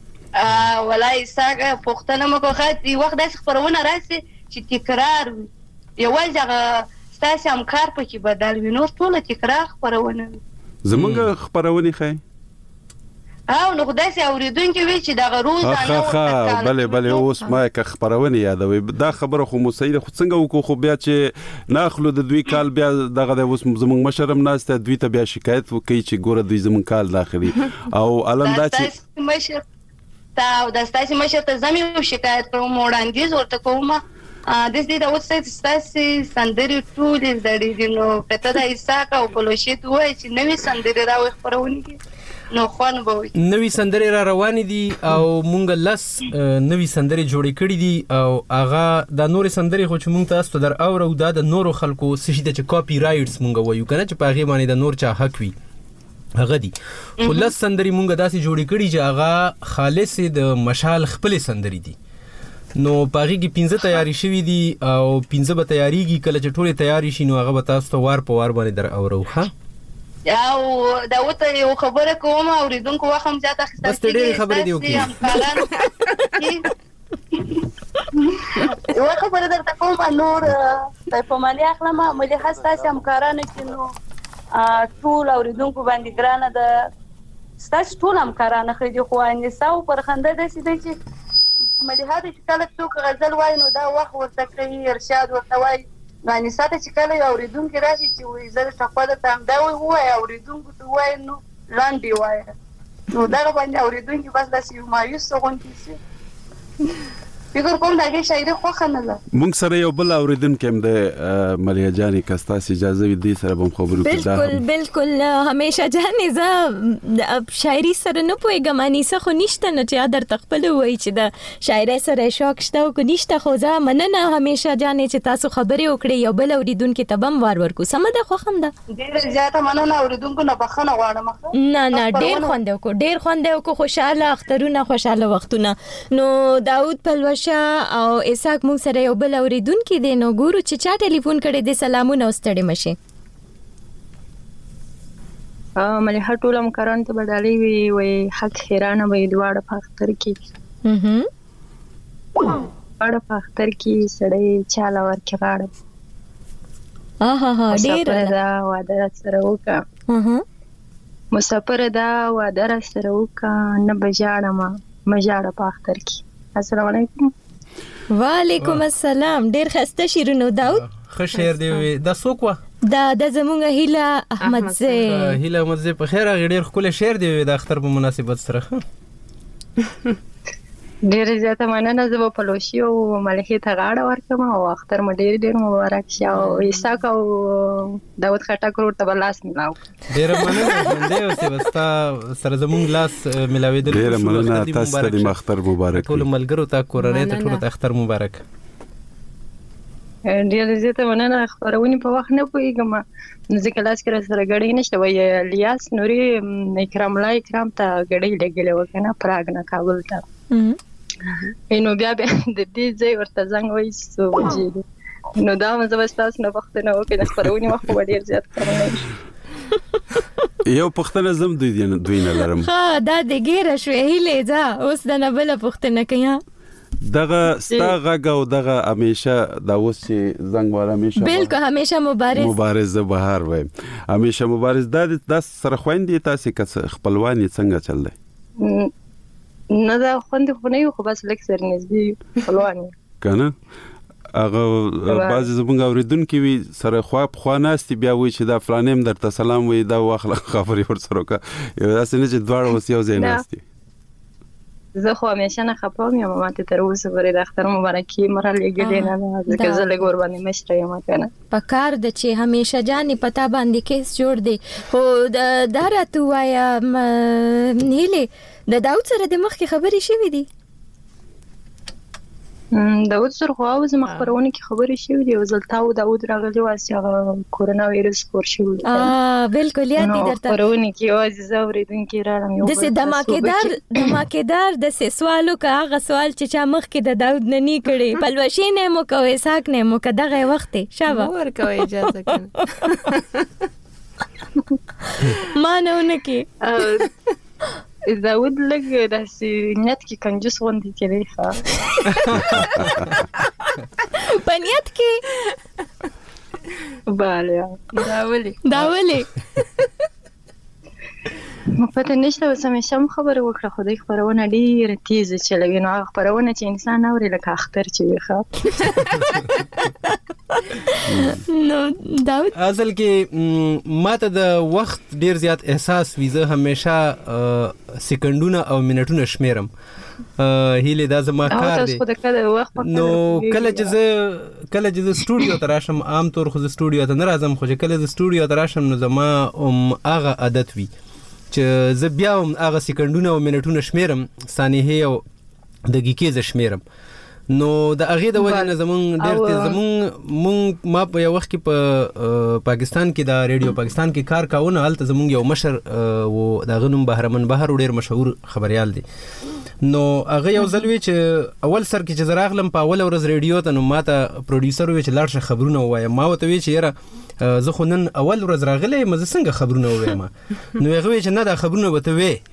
Speaker 8: ولای ساګه پښتنه مکو خاطي وخت داس خبرونه راسي چې تکرار یوازې هغه ستاسو همکار پکې بدل وي نو ټول تکرار خبرونه
Speaker 5: زمونږ خبرونه خای
Speaker 8: او نو خدای سي اوریدونکو وی چې دا روز
Speaker 5: نه بله اوس ما که خبرونه یادوي دا خبره خو مسید خو څنګه وکړو خو بیا چې ناخلو د دوی کال بیا دغه د اوس زمونږ مشرم ناسته دوی ته بیا شکایت وکړي چې ګوره دوی زمونږ کال داخلي او علم دا چې
Speaker 8: مشر تا د ستاسو مشر ته زمي شکایت کوم وړاندیز ورته کوم د دې د اوس ستاسو سندري ټول زړې دي نو پته د ایساک او پلوشیت وای چې نوې سندري راوي خبرونه نو خوان به وي
Speaker 9: نوې سندري را روان دي او مونږ لس نوې سندري جوړې کړې دي او هغه د نور سندري خو چې مونږ تاسو در اورو د نورو خلکو سشي د کاپی رائټس مونږ وایو کنه چې په هغه باندې د نور چا حق وي هغه دي ولس سندري مونږ داسې جوړې کړې چې هغه خالص د مشال خپل سندري دي نو پاغي کې 15 تیاری شوې دي او 15 به تیاریږي کله چې ټوله تیاری شي نو هغه به تاسو ته وار په وار باندې در اورو ها
Speaker 8: او دا وته یو خبره کوم اوریدونکو واخم ځاته
Speaker 9: بس ډېر خبرې دی وکي
Speaker 8: یو خبره درته کوم نور په مالي اخلم ملي حساسه همکارانو کې نو ټول اوریدونکو باندې ګرانه د ستاسو ټول همکارانه خو دي خو انساو پر خنده د سیده چې ملي هدا چې کله څوک غزل وای نو دا وخت ورته کوي ارشاد ورته وای نو انساته چې کله اوریدونکو راشي چې وې زړه تخواله تام دا وای اوریدونکو ته وای نو لاندې وای نو دا باندې اوریدونکو بس د سیو مایوس غونډې سي فکر کوم دا کې شاعري خو خنله
Speaker 5: مونږ سره یو بل اوریدونکو هم د ملیا جانې کستا اجازه وي دي سره هم خبرو
Speaker 1: کوي بالکل همیشه جانې ز شاعري سره نه پويګم اني څه خو نشته نه چې در تخپل وای چې د شاعري سره شوق شته او کو نشته خو ځه مننه همیشه جانې چې تاسو خبرې وکړي یو بل اوریدونکو تبم وار ورکو سم ده خو هم ده
Speaker 8: ډیر زیاته مننه اوریدونکو نه بخنه غواړم
Speaker 1: نه ډیر خوند کو خوشاله اخترونه خوشاله وختونه نو داوود پلوش او اساق مون سره یو بل اوریدونکو دی نو ګورو چې چا ټلیفون کړي د سلامونه واستړې مشه
Speaker 10: ملي هټول همکاران ته بدالي وي حق خیرانه وي دواړه په اختر کې دواړه په اختر کې سړی چاله ورکه غاړه ډیر دا واده سره وکا مسافر دا واده سره وکا نه بجاړه مجاړه په اختر کې السلام علیکم
Speaker 1: وعلیکم السلام ډیر خسته شیرونو داود
Speaker 9: خو شعر دی دا سوکوا
Speaker 1: دا زمونږ هیله احمد زه
Speaker 9: په خیر غیر خپل شعر دی د اختر په مناسبت سره
Speaker 10: ډیر زیاته مننه زه په لوشي او ملهي ته غاړه ورکم او اختر مو ډیر مبارک شه او اساق او داود خټک ورته بلاس ملاو
Speaker 9: ډیر مننه باندې اوسه وستا سره زمونږ لاس ملاوي
Speaker 5: ډیر مننه تاسو ته اختر مبارک
Speaker 9: ټول ملګرو ته کورنۍ ته ټول اختر مبارک
Speaker 10: ډیر زیاته مننه خبرونه په وخت نه پويګم ځکه لاس کې سره غړې نشته وای الیاس نوري اکرام الله اکرام ته غړې لګلې وکنه پراګ نه کابل ته نو بیا د دې ځای ورته زنګ وای سو وجې نو دا مزه واستاس نه وخت نه وکړه خبرونه وخت ډیر زیات کړم
Speaker 5: یو پښتنه زم دوی نه لرم
Speaker 1: ها دا د ګیره شوې هلې ځه اوس د نه بل پښتنه کیا
Speaker 5: دغه ستا غږ او دغه همیشه دا اوس چې زنګ والا همیشه
Speaker 1: بالکل همیشه
Speaker 5: مبارز بهار وای همیشه مبارز د سره خويندې تاسو خپلوانی څنګه چل دی
Speaker 10: نه دا خوند خو نه خو بس لیک سر نږدې خپلوانی
Speaker 5: کنه هغه بعض زمونږ اوریدونکو وی سره خو ناستي بیا وی چې دا فلانیم درته سلام وی دا واخله خبري ور سره کا یو داسې نه چې دواړه اوس یو ځای ناستي
Speaker 10: زه خو همیشه نه خپم یم ماته تر اوسه پورې د اختر مبارکي مرحله کې نه ځکه زه له ګور باندې مشته یم کنه
Speaker 1: پکار د چې همیشه جانې پتا باندې کیس جوړ دی خو دا راته وایا نیله د داود سره د مخ کې خبرې شوې دي
Speaker 10: داود سره خو اوس مخبرونه کې خبرې شوې دي او زلتاو داود راغلی واسه کورونا وایرس خور شوی
Speaker 1: بالکل یاد دي درته
Speaker 10: خبرونه کې اوس زوریدونکو راړم یو
Speaker 1: د څه دماکدار د څه سوالو کا هغه سوال چې چا مخ کې د داود نه نی کړي پلوشي نه مو کوي ساک نه مو کداغه وخت شابه
Speaker 4: ورکوي اجازه کنه
Speaker 10: ما نه ونکي داود لګ داسې نیت کې کنجوس غوندې کړي ښه
Speaker 1: پنیت کې
Speaker 10: bale
Speaker 1: داولي
Speaker 10: پته نشته اوس همیشه خبره وکړه خدای خبرونه ډیره تیز چلوي نو خبرونه چې انسان اوري لکه اختر چې وي ښه
Speaker 1: نو داود
Speaker 9: اصل کې ماته د وخت ډیر زیات احساس ویزه همیشه سکندونه او منټونه شمیرم هیله دا زما کار دی نو کله چې سټوډیو ته راشم عام طور خو سټوډیو ته نه راځم خو چې کله ز سټوډیو ته راشم نو زما هغه عادت وي چې زه بیا هغه سکندونه او منټونه شمیرم ثانیه او دقیقې شمیرم نو د هغه د وجه نه زمون ډېر ما په یو وخت کې په پاکستان کې د ریډیو پاکستان کې کار کاونه هلته زمون یو مشر و د غنوم بهرمن بهر ډېر مشهور خبريال دی نو هغه یو ځلوي چې اول سر کې چې زراغلم په اول ورځ ریډیو ته نو ماته پروډوسر وی چې لاړ خبرونه وایم ما وته وی چې یاره زه خو نن اول ورځ راغلې مزه څنګه خبرونه وایم نو هغه وی چې نه دا خبرونه وته وی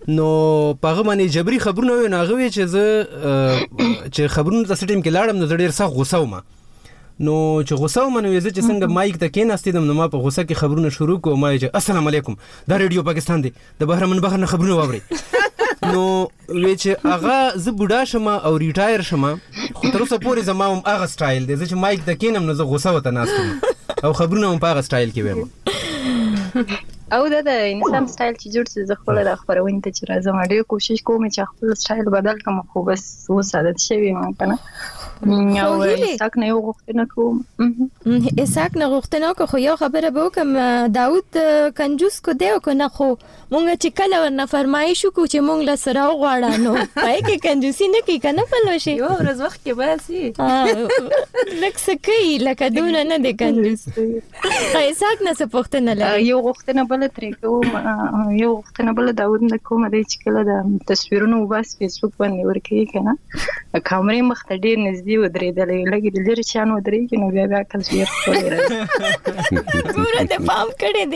Speaker 9: نو پاغه باندې جبري خبرونه وي ناغه وي چې خبرونه د سټیم کې لاړم نو ډېر سخت غوسه وم نو چې غوسه وم نو چې څنګه مایک ته کېناستم نو ما په غوسه کې خبرونه شروع کوم ما چې السلام علیکم دا ریډیو پاکستان دی د بهرمن بهر نه خبرونه واوري نو وی چې هغه ز بوډا شم او ریټایر شم خو تر اوسه پورې زما هم هغه سټایل دی چې مایک ته کېنم نو زه غوسه وته ناستم او خبرونه هم په هغه سټایل کې ویم
Speaker 10: او دا د انسان سټایل چې جوړ څه خپل د خبرونه ته چې راځم ډېر کوشش کوم چې خپل سټایل بدل کړم خو بس وساده شوی ما کنه او اساک نه یو غوښتنه کوم
Speaker 1: اساک نه غوښتنه خو یو خبره به کوم داوود کنجوس کو دی او کنه خو مونږ چې کله ورنه فرمایش کو چې مونږ له سره غواړو نو پای کې کنجوسی نه کوي کنه په لوشي
Speaker 4: یو ورځ وخت کې باسي
Speaker 1: لکه سکی لکه دونه نه دی کنجوس اساک نه څه پوښتنه لري
Speaker 10: یو غوښتنه بل ترې کوم یو غوښتنه بل داوود نه کوم دی چې کله د تصویرونو وباس فیسبوک باندې ورکړي کنه کامرې مخ ته ډېر نږدې ودرېدلې لګي د لري چانو درېږي نو بیا تصویر خوري
Speaker 1: پورا د پام کړي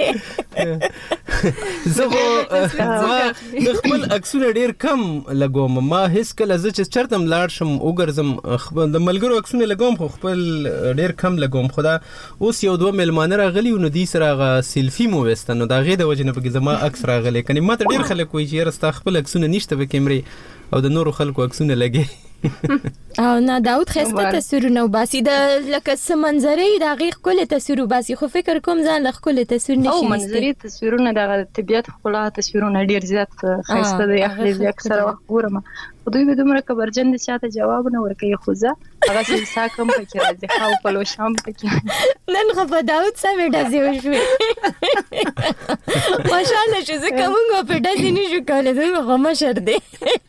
Speaker 1: دي
Speaker 9: زه خپل عکسونه ډېر کم لګوم ما هیڅ کله زه چې چرته لاړ شم وګرځم د ملګرو عکسونه لګوم خو خپل ډېر کم لګوم خدا اوس یو دوه ملمانه راغلي نو دې سره هغه سیلفي مو وسته نو دا غي د وجه نه پکې زما عکس راغلی کني ما ته ډېر خلک وایي چې راستا خپل عکسونه نشته په کیمرې او د نورو خلکو عکسونه لګي
Speaker 1: او نه داوود خسته تصویرونه وباسي د لکه سمنځري د غیغ کله تصویر وباسي خو فکر کوم ځان له کله تصویر نشي
Speaker 10: او منظري تصویرونه د طبيعت خلا تصویرونه ډیر زیات خسته دي اخلي اکثر وخت ګورم دوی به دومره کبرجن دي چې ته جواب نه ورکوي خو زه هغه څه ساکم پکې راځي خو په لو شام پکې
Speaker 1: نن خو په داوود سره ډزې وشوي ماشاءالله چې زه کومه په ډزې نشو کولای زه خو مشر دی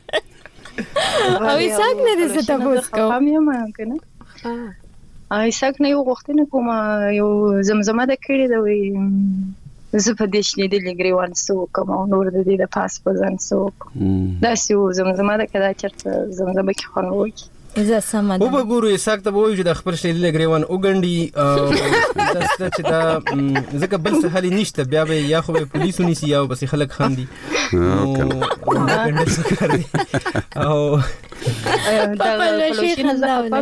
Speaker 1: او اساک نه دې څه تاسو کوم
Speaker 10: هم کنه اساک نه یو غوښتنه کوم یو زمزمه د کړي دا وي زه په دې شلې د لګریوان سو کوم نور د دې د پاس په ځان سو دا سیو زمزمه د کدا چرته زمزمه کې خنوي
Speaker 1: زه سمه
Speaker 9: او به ګورو اساک ته وایي چې د خبر شلې لګریوان وګنډي داسته چې دا ځکه بل څه حل نشته بیا به یا خو به پولیسو نیسي یا بس خلک خاندي او
Speaker 10: دا پلوشي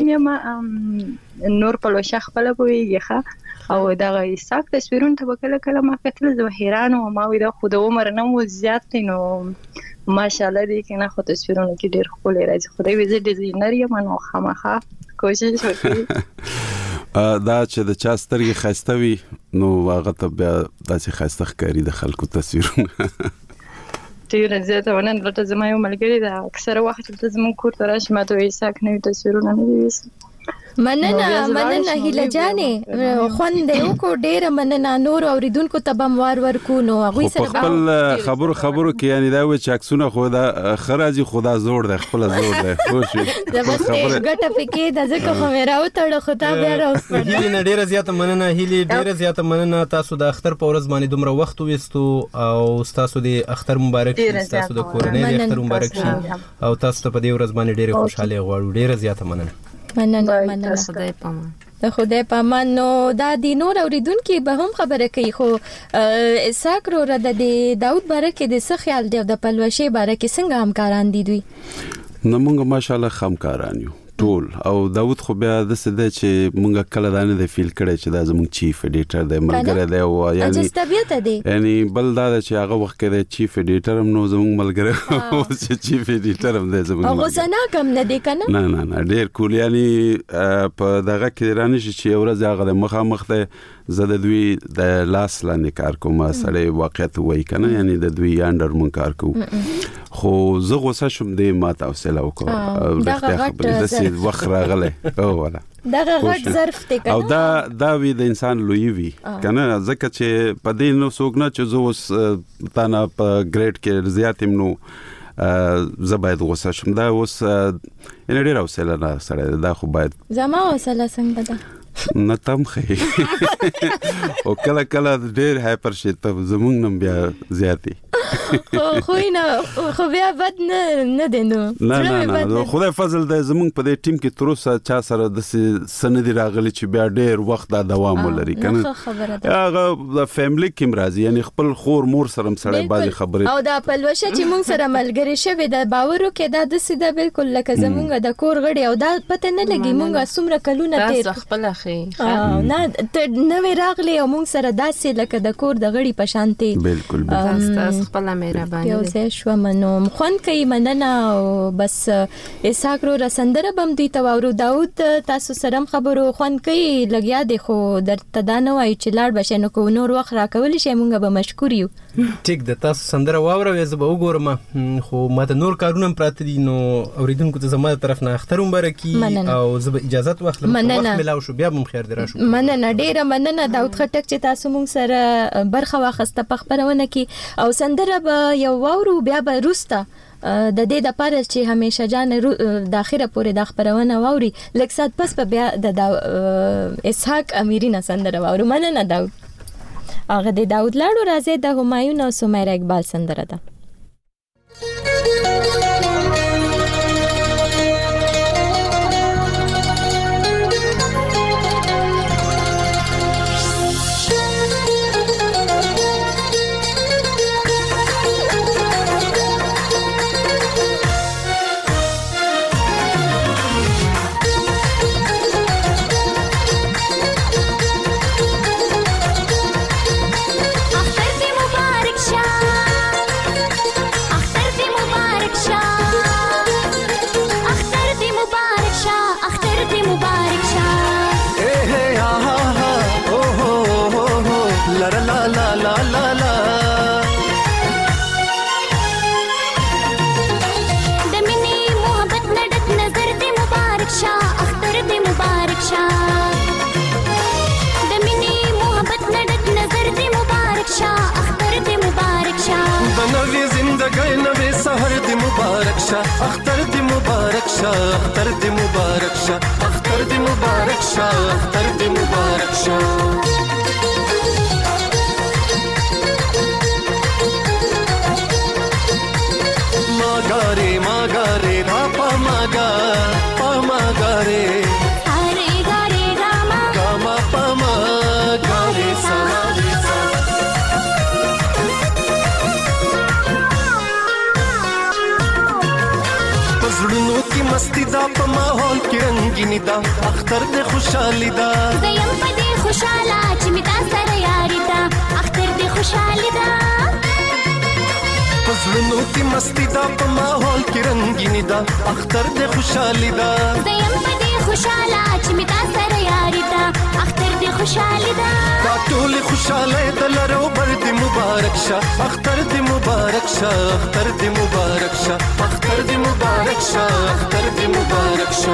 Speaker 10: نور پلوشي خپل بويږي او دا اساک تصویرونه ته کله کله ما کتل زه حیران او ما وې دا خود عمر نه مو زیات نو ماشاءالله دې کنه خو تصویرونه کې ډېر خولې راځي خدای دې ډیزاینر یم نو خامخا کوشش وکړي
Speaker 5: دا چې د چا سترګې خسته وي نو هغه ته بیا داسې خسته ښکاري د خلکو تصویرونه
Speaker 10: ډېر زیات ونن درته زما یو ملګری دا اکثر وخت چې زموږ کور ته راشي ما ته اساک نوې تصویرونه نه دي
Speaker 1: مننه هیله جانې خوند یو کو ډېر مننه نور اوریدونکو ته بم ورکو نو هغه سره
Speaker 5: خبرو کې یعنی دا و چې عکسونه خو دا خراجي خدا زوړ ده خپل زوړ ده خوش
Speaker 1: دا بس ګټه پکې د ځکه خو مې راوتړ خو تا بیا راوستل
Speaker 9: هیله ډېر زیات مننه هیله ډېر زیات مننه تاسو د اختر په ورځ باندې دومره وخت وستو او تاسو د اختر مبارک شي تاسو د کورنۍ د اختر مبارک شي او تاسو ته په دې ورځ باندې ډېر خوشاله غواړو ډېر زیات مننه
Speaker 4: خدای پامان
Speaker 1: د خدای پامان نو دا د نور اوریدونکو به هم خبره کوي خو اساک رو د داوود باره کې د څه خیال دی د پلوشي باره کې څنګه همکاران دي دوی
Speaker 5: نو موږ ماشاءالله همکاران یو ټول او داوود خو بیا د څه د چې مونږ کله دانه د فیل کړي چې دا زموږ چیف ایډیټر دی ملګری دی او
Speaker 1: یعنی طبيعت دی
Speaker 5: یعنی بل دا چې هغه وخت کې د چیف ایډیټر هم نو زموږ ملګری او چې چیف ایډیټر هم دی زموږ
Speaker 1: او غوسه کم نه دی کنه
Speaker 5: نه ډیر کول یعنی په دغه کې رانه چې ورځ هغه د مخامخ ته زه د دوی د لاس لاندې کار کوم سره واقعیت وای کنه یعنی د دوی انډر مون کار کوم خو زه غوسه شوم د ما توسل او کو
Speaker 1: دغه
Speaker 5: د وخت راغله او ولا
Speaker 1: دغه غټ ظرف ته کنه
Speaker 5: او دا وی د انسان لوی وی کنه ځکه چې په دې نو څوک نه چې زه اوس تانا په ګریډ کې زیاتم نو زباید غوسه شوم دا اوس ان ډیر اوسله نه سره دا خو باید
Speaker 1: زما وسله څنګه ده
Speaker 5: نه تم خې او کله کله ډېر هایپر شي ته زمونږ نم بیا زیاتی
Speaker 1: خو نه خو بیا بد نه دینو
Speaker 5: نه خدای فضل د زمونږ په دې ټیم کې تر اوسه چا سره د سندې راغلي چې بیا ډېر وخت دا دوام ولري کنه هغه د فیملی کې مرضی یعنی خپل خور مور سره سره باندې خبرې
Speaker 1: او دا پلوشه چې مونږ سره ملګری شوی د باورو کې دا د سیده بالکل لکه زمونږ د کور غړي او دا پته نه لګي مونږه څومره کلونه تیر
Speaker 4: خپل اخی
Speaker 1: نه نو راغلی او مونږ سره داسې لکه د کور د غړي په شانتي
Speaker 5: بالکل
Speaker 4: تاسو خپل مهرباني
Speaker 1: یو څه شو منو خون کوي مننه او بس اساکرو رسندره بم دی ته ورو داود تاسو سره خبرو خون کوي لګیا دی خو درته دا نه وای چې لاړ بشه نو کو نور وخت راکول شي مونږ به مشکور یو
Speaker 9: ټیک د تاسو سندره واوروي زه به وګورم خو ماته نور کارونه پراته دي نو اوریدونکو ته زموږ طرف نه اخترم برکی او زه به اجازه واخلم وخت ملاو شو بیا هم خیر درا شو
Speaker 1: مننه ډیره مننه داود خټک چې تاسو مونږ سره برخه واخسته په خبرونه کې او سندره به یو واورو بیا به روسته د دې د پاره چې همیشه جان د اخره پورې د خبرونه واوري لکه سات پس په بیا د اسحاق امیری نه سندره واورو مننه داود هغه د داود لاړو راځي د همایون او سمیرا اقبال سندره ده
Speaker 11: اختر دی مبارک شاه اختر دی مبارک شاه اختر دی مبارک شاه اختر دی مبارک شاه ماگاره ماگاره راپا ماگا پا ماگاره
Speaker 12: اره گاره راما
Speaker 11: گاما پا ماگاره سواره زړونو کې مستی دا په ماحول کې رنگینی دا اختر دې خوشحالي دا
Speaker 12: زیم په دې خوشاله چې می تاسو سره یاري دا اختر دې خوشحالي دا
Speaker 11: زړونو کې مستی دا په ماحول کې رنگینی دا اختر دې خوشحالي دا
Speaker 12: زیم په دې خوشاله چې می تاسو سره یاري دا اختر دې خوشحالي دا
Speaker 11: دا ټول خوشاله دلرو بر دې مبارک شه اختر دې مبارک شه اختر دې مبارک شه اختر دې مبارک شه اختر دې مبارک شه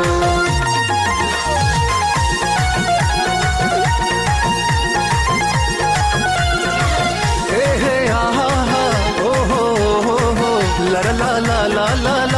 Speaker 11: la la la la la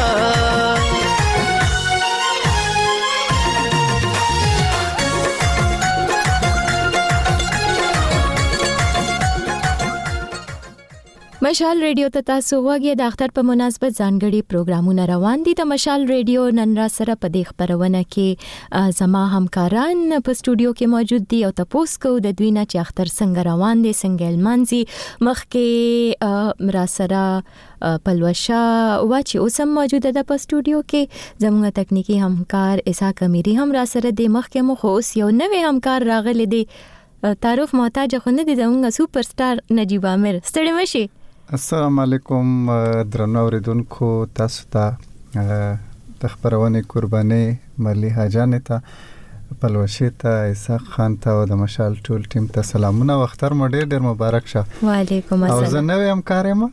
Speaker 1: مشال ریډیو ته تاسو غوږی د اختر په مناسبت ځانګړي پروګرامونه روان دي د مشال ریډیو نن را سره په دې خبرونه کې زما همکاران په سټوډیو کې موجود دي او تاسو کو د دوی نه چې اختر څنګه روان دي څنګه لمانځي مخکې را سره پلوشا واچي اوسم موجوده ده په سټوډیو کې زموږ تکنیکی همکار اسحاق امیری هم را سره د مخکې مخ اوس یو نوې همکار راغلی دی تعارف محتاج خو نه دي زموږ سوپر سٹار نجیب عامر ستړي مشي
Speaker 13: السلام علیکم درنو اوریدونکو تاسو ته د خبرونه قرباني مليحه جان ته پلوشي ته اسحاق خان ته او د مشال ټول ټیم ته سلامونه وختر مو ډېر مبارک شه
Speaker 1: وعلیکم السلام
Speaker 13: او زه نوې همکار یم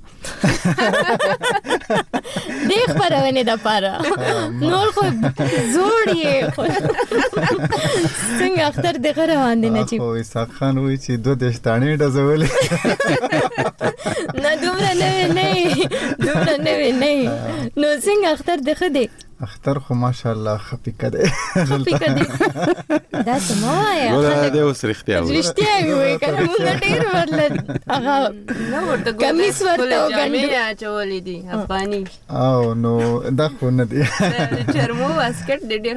Speaker 1: د خبرونه د پاره نور خو زوړ یې څنګه اختر د غروان دي نجیب
Speaker 13: او اسحاق خان وی چې دوه دشتانی ډزولې
Speaker 1: نه دومره نه نو څنګه اختر د خدي
Speaker 13: اختر خو ماشاءالله خپیکه ده
Speaker 1: دا سموای
Speaker 5: ګوره دې اوس رښتیا وایي
Speaker 1: رښتیا وایي کنه موږ ډیر ورل هغه
Speaker 4: نو ورته
Speaker 1: کمیس ورته
Speaker 4: جامې اچولې دي افغاني
Speaker 13: او نو دا خو نه دی
Speaker 4: چرمو واسکټ ډېر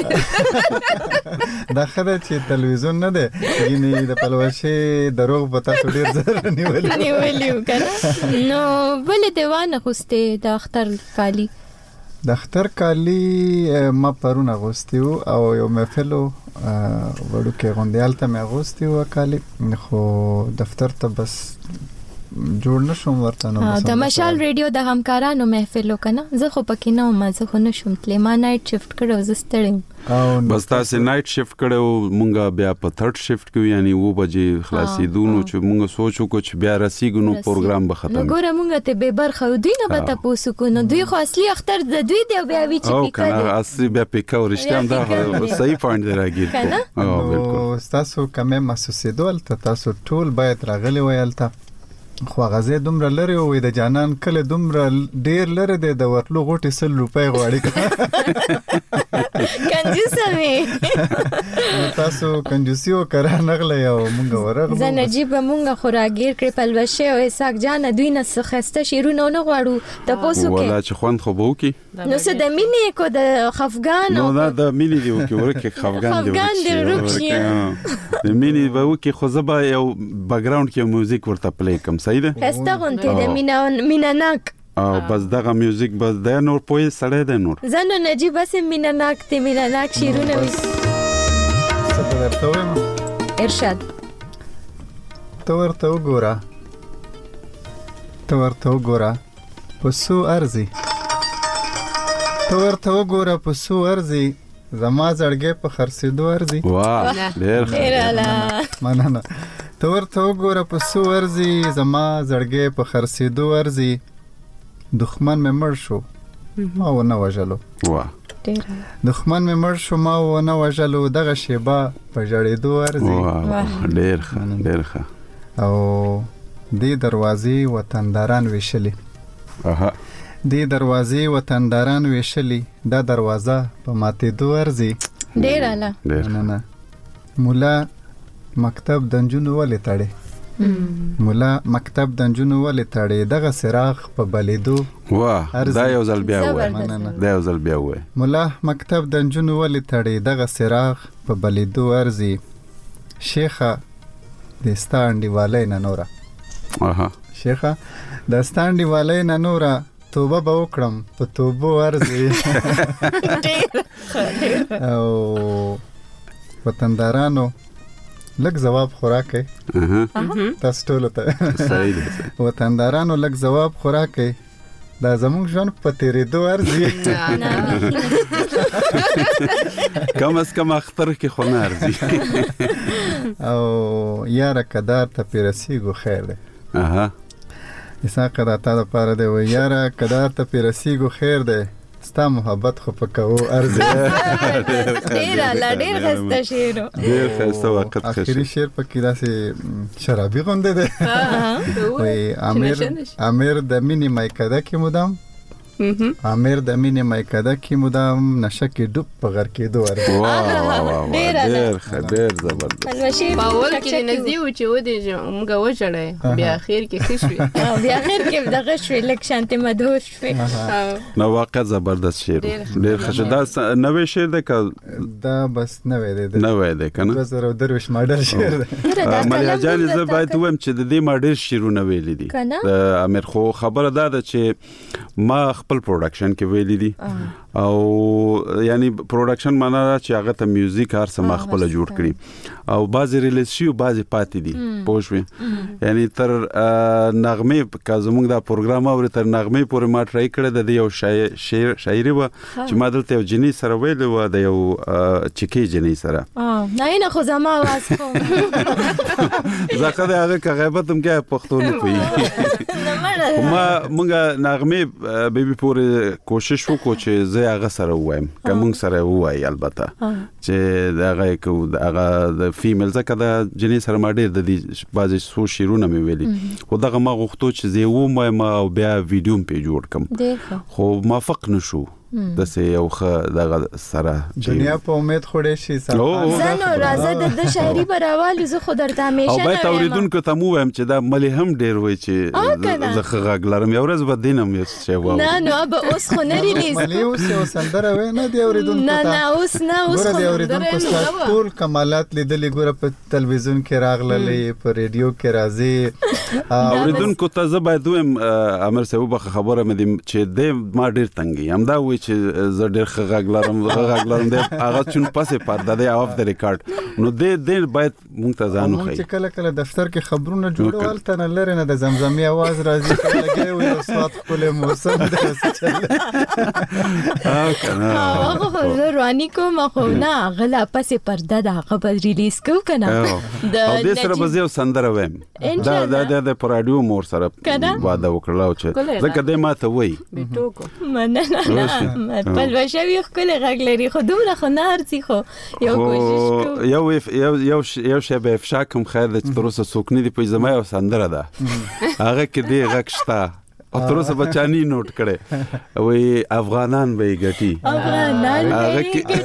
Speaker 13: دا خدای چې تلویزیون نه دی یعنی د پلوشه دروغ په تاسو ډیر زر
Speaker 1: نیولیو کنه نو ولې دیوانه خوسته د اختر کالی
Speaker 13: د اختر کالی ما پرون اغوستیو او یو محفلو وړو کې غونډیال ته مې اغوستیو کالی خو دفتر ته بس جوړ نشم ورته نو
Speaker 1: د مشال ریډیو د همکارانو محفل وکنه زه خو پکې نه وم زه خو نشم تلې ما نایټ شفت کړو زه ستړم
Speaker 5: بس تاسو نایټ شفت کړو مونږه بیا په تھرد شفت کې یعنی و بجې خلاصېدو نو چې مونږ سوچو کو چې بیا رسیدو نو پروګرام به ختم
Speaker 1: نو ګوره مونږ ته به برخه دوی نه به تاسو کو نو دوی خو اصلي اختر د دوی دی بیا وی چې
Speaker 5: او کنه اصلي بیا پیکا ورشتم دا صحیح پوینټ دی راګیر
Speaker 13: او بالکل تاسو کومه محسوسې دول تاسو ټول باید راغلی وایلته خو غزه دومره لري وې د جانان کله دومره ډیر لري د ورتلو غوټي 100 روپۍ غواړي
Speaker 1: کنجوسه مې
Speaker 13: تاسو کنجوسیو کرا نغله یو مونږ ورغلو
Speaker 1: زه نجيب مونږ خوراګیر کړ پلوشه او اساق جان دوی نه خسته شیرونه نه غواړو تاسو کې
Speaker 5: ولا چې خوند خو بو کی
Speaker 1: نو څه د مینې کو د خفغان
Speaker 5: نو دا د مینې دی وکي ورکه خفغان دی
Speaker 1: ورکه
Speaker 5: د مینې به وکي خو زبا یو بیک گراوند کې موزیک ورته پلی کوم صحیح ده
Speaker 1: خسته غونته د میناناک
Speaker 5: او بس دغه میوزیک بس د نور پوي سړی د نور
Speaker 1: زنه نجيب بس میناناک ته میناناک شیرونه وي
Speaker 13: څه درته وایم
Speaker 1: ارشاد
Speaker 13: تو ورته وګوره پسو ارزي تو ورته وګوره پسو ارزي زما زړګې په خرڅېدو ارزي
Speaker 5: واه ډېر
Speaker 1: ښه
Speaker 13: مننه تو ورته وګوره پسو ارزي زما زړګې په خرڅېدو ارزي دښمن مې مړ شو ما ونه وژلو
Speaker 5: واه
Speaker 13: دښمن مې مړ شو ما ونه وژلو دغه شیبه په ژړېدو ارزي
Speaker 5: واه ډېر ښه
Speaker 13: او دې دروازې وطنداران ویشلي دې دروازې وطنداران ویشلي دا دروازه په ماتېدو ارزي
Speaker 1: ډېر اعلی
Speaker 13: مولا مکتب دنجونو ولې تړي مولا مکتب دنجونو ولې تړي دغه سراغ په بلیدو
Speaker 5: واه دا یو ځل بیا وای
Speaker 13: مولا مکتب دنجونو ولې تړي دغه سراغ په بلیدو ارزي شیخه د ستانډي والای نه نورا شیخه د ستانډي والای نه نورا توبه به وکړم په توبو ارزي او وطندارانو لږ جواب خوراکې تاسو ټول ته
Speaker 5: صحیح ده
Speaker 13: وطندارانو لږ جواب خوراکې دا زموږ ژوند په تیرېدو ارزي
Speaker 5: کم از کم اختر کې خو نه ارزي
Speaker 13: او یاره کدار ته پیرسیګو خیر ده اساق دا تا د پاره دی و یاره کدار ته پیرسیګو خیر ده ستا محبت خو پکاو ارزه
Speaker 1: ډیر خسته شعر
Speaker 5: ډیر خسته وخت
Speaker 13: اخیری شعر پکې داسې شرابي غونډه ده وای امیر د مینې مایکاده کې مدام امیر د مینې مایکاده کې مدام نشه کې ډوب په غر کې دوه
Speaker 5: واه ډیر زبردست
Speaker 4: باول کې نزدیو چې و دې موږ وچړې بیا اخر کې خوشوي
Speaker 1: بیا اخر کې دغه شوي لک شانته مدهوش شوي
Speaker 5: نو واقع زبردست شعر ډیر ښه دا نوې شعر ده
Speaker 13: دا بس نوې ده
Speaker 5: کنه
Speaker 13: زه درویش ماډل شعر
Speaker 5: ده ملیا جان زه باید وایم چې د دې ماډل شعرونه ویلي دي د امیر خو خبره ده چې ما خپل پروډکشن کې ویلي دي او یعنی پروډکشن معنا چې هغه ته میوزیک هر څه مخبل جوړ کړي او بعضی ریلیز شي او بعضی پاتې دي پوښوي یعنی تر نغمه کا زموږ دا پروګرام او تر نغمه پورې ما ټرای کړی د یو شاعري و چې ما دلته یو جنی سره ویل و د یو چکی جنی سره
Speaker 1: نه خو زما واس خو
Speaker 5: زکه دا هغه غیبت هم کې پښتو نه پوي ما مونږه نغمه بیبي پورې کوشش وکړو چې زه هغه سره وایم کوم سره وای البته چې هغه د فیمیل زکه د جنې سره ما ډېر د دې بعضی سو شیرونه مې ویلي خو دغه ما غوښتو چې زه و ما او بیا ویډیو په جوړ کم خو موافق نشو د سه یو خ دغه سره
Speaker 13: دنیا په امید خوړې شي
Speaker 1: زنه راځه د شاعري براوال زه خو درته همیشه
Speaker 5: او به توریدونکو ته مو هم چې دا ملي هم ډیر وای چې زه خغ لرم یو ورځ به دینم یو څه و
Speaker 1: نه نو به اوس خو نه ریلیز
Speaker 13: ملي اوس یو سندره و نه دی اوریدونکو ته
Speaker 1: نه اوس خو
Speaker 13: دی اوریدونکو ټول کمالات لیدلې ګوره په تلویزیون کې راغللې په ریډیو کې راځي
Speaker 5: اوریدونکو ته زه باید دویم امر سه وبخه خبره مې چې د ما ډیر تنګي هم دا چې زه ډېر ښه غږ لرم دی هغه چون پسې پرده دی آف د ریکارډ نو د باید مونږ ته ځان وښیي
Speaker 13: چې کله کله دفتر کې خبرونه جوړو هلته نه لرې نه د زمزمي اواز راځي کله لګی وي یو ساعت ښکلی موسم
Speaker 5: دی که نه
Speaker 1: هغه خو زه رواني کوم خو نه هغه لا پسې پرده د هغه به ریلیز کوو که نه
Speaker 5: او دې سره به زه یو سندره وایم دا د په راډیو مور سره واده وکړله چې ځکه دی ما ته وایي
Speaker 1: مننه پلوشه وی خپل غږ لري خو دومره خو نه ارزي خو یو کوشش
Speaker 5: کوو یو شی به افشا کوم خیر د تر اوسه څوک نه دی په زما یو سندره ده هغه کې دی غږ شته او تر اوسه بچانی نوٹ کړي وای افغانان به ګټي
Speaker 1: هغه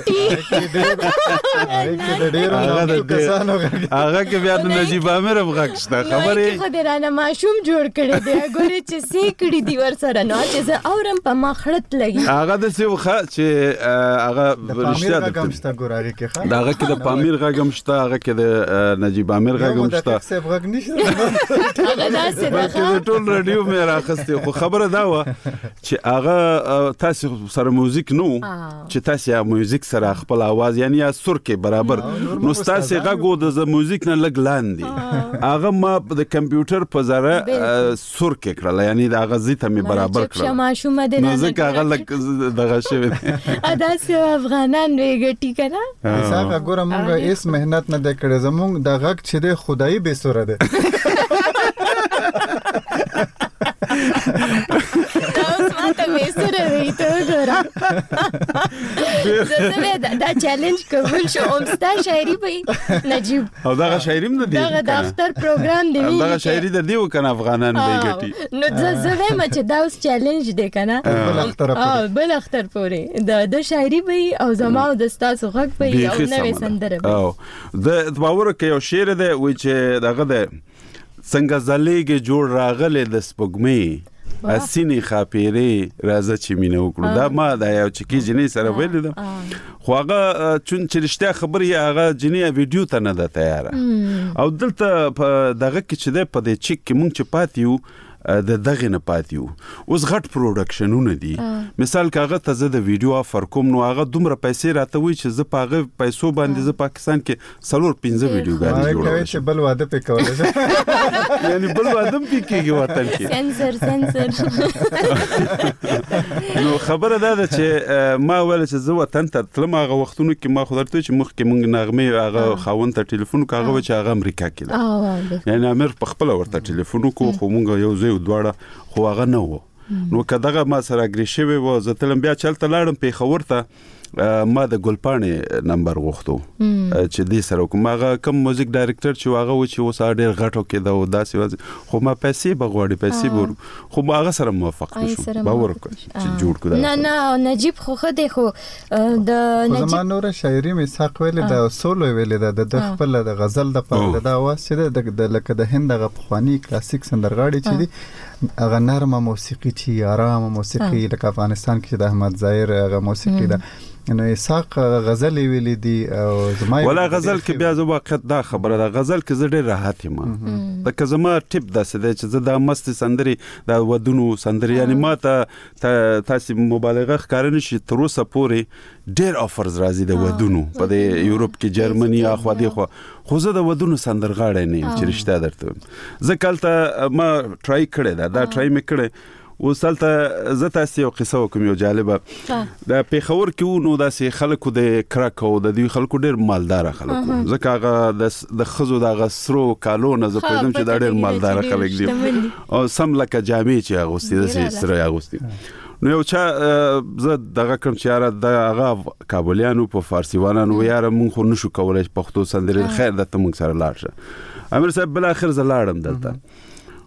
Speaker 5: کې بیا د نجیب امیر غږ شته خبرې
Speaker 1: خو درانه ماشوم جوړ کړي دی ګوري چې سیکړي دی ور سره نو چې زه اورم په ما خړت لګي
Speaker 5: هغه د سی وخه چې هغه رښتیا
Speaker 13: د کمشته ګوراري کې
Speaker 5: دا هغه کې د پامیر غږم شته هغه کې د نجیب امیر غږم شته
Speaker 13: هغه غږ نشته
Speaker 1: هغه داسې ده
Speaker 5: ټول رادیو مې راخسته خو خبره دا و چې هغه تاسو سره موزیک نو چې تاسو موزیک سره خپل आवाज یعنی یا سر کې برابر نو تاسو غږو د موزیک نه لګ لاندې هغه ما د کمپیوټر په ذره سر کې کړل یعنی دا غزي ته مې برابر کړل
Speaker 1: شماشومه د
Speaker 5: نه ځکه هغه لګ دغه شوی
Speaker 1: اداسه افغانان ویګټی کنه
Speaker 13: ځکه ګوره مونږه هیڅ مهنت نه کړې زمونږ د غږ چې د خدای به سره ده
Speaker 1: ماته وسره وی ته ګورا زه دا چیلنج قبول شو اومستا شاعري به نجيب
Speaker 5: او دا شاعري هم دی
Speaker 1: دا د اختر پروګرام دی
Speaker 5: دا شاعري د دیو کنه افغانان به ګټي
Speaker 1: نو زه وایم چې دا اوس چیلنج دی کنه بل اختر پورې د شاعري به او زما د ستاسو غږ به یو نوې سندره به
Speaker 5: او د باور کې یو شعر دی و چې دغه د څنګه زلیږي جوړ راغله د سپوږمۍ اسینی خاپیری راځه چې مینه وکړو دا ما دا یو چکی جنې سره ویل ده خو هغه چون چې رښتیا خبري هغه جنې ویډیو ته نه ده تیار او دلته دغه کې چې ده په دې چک کې مونږ چې پاتیو د دغه نه پاتیو اوس غټ پروډکشنونه دي مثال کاغه ته زه د ویډیو افر کوم نو هغه دومره پیسې راته وي چې زه پاغه پیسو باندې زه پاکستان کې سلور 15 ویډیوګانې جوړوم
Speaker 13: چې بل واده په کوله
Speaker 5: یعنی بل واده په کېږي وطن
Speaker 1: کې
Speaker 5: سنسر نو خبره ده چې ما ول چې زه وطن ته تلم هغه وختونو کې ما خدای ته چې مخ کې مونږ نغمه هغه خاون ته ټلیفون کاغه چې هغه امریکا کې ده یعنی امر په خپل ورته ټلیفون کو خو مونږ یو دواړه خو هغه نه و نو کداغه ما سره اګری شوی و زه تلم بیا چلته لاړم په خورته ما د ګلپانې نمبر غوښتو چې دې سره کوم هغه کم موزیک ډایرکټر چې هغه و چې وسه ډېر غټو کې دا داسې خو ما پیسې بغوړې پیسې ور خو ما هغه سره موافق نشم باور وکړ چې جوړ کړم
Speaker 1: نه نجيب خو خدای خو د
Speaker 13: نجيب زمانور شاعري می ساق ویل د سولو ویل د خپل د غزل د پاره د आवाज چې د لکه د هند غ پخوانی کلاسیک سندرغاړي چې دي هغه نرمه موسیقي چې آرام موسیقي لکه افغانستان کې د احمد ظاهر هغه موسیقي ده نو اساق غزل ویلې دي او زما
Speaker 5: ولا غزل کې بیا زه واقعیت دا خبره ده غزل کې زه ډېر راحت یم لکه زما ټیپ داسې دی چې زه د مست سندري د ودونو سندري یعنی ما ته تاسو مبالغه ښکار نشي تر اوسه پورې ډېر افرز راځي د ودونو په د یورپ کې جرمني اخوا دی خو زه د ودونو سندرغاړی نه یم چې رښتیا درته زه کلته ما ټرای کړی دا ټرای مې کړی وسلته زه تاسو یو قصه وکم یو جالبه د پیښور کې نو داسې خلکو د کرک او د دوی خلکو ډېر مالدار خلکو ځکه هغه د خزو د غسرو کالو نه زه پېدم چې دا ډېر مالدار خلک دي او سم لکه جامې چې اغوستي د سره اغوستي نو یو چا زه دغه کوم چې یاره د هغه کابلیانو په فارسیوانانو یاره مونږ خو نشو کولای پښتو سندرې خیر د ته مونږ سره لاړ شه امیر صاحب بل اخر زه لاړم دلته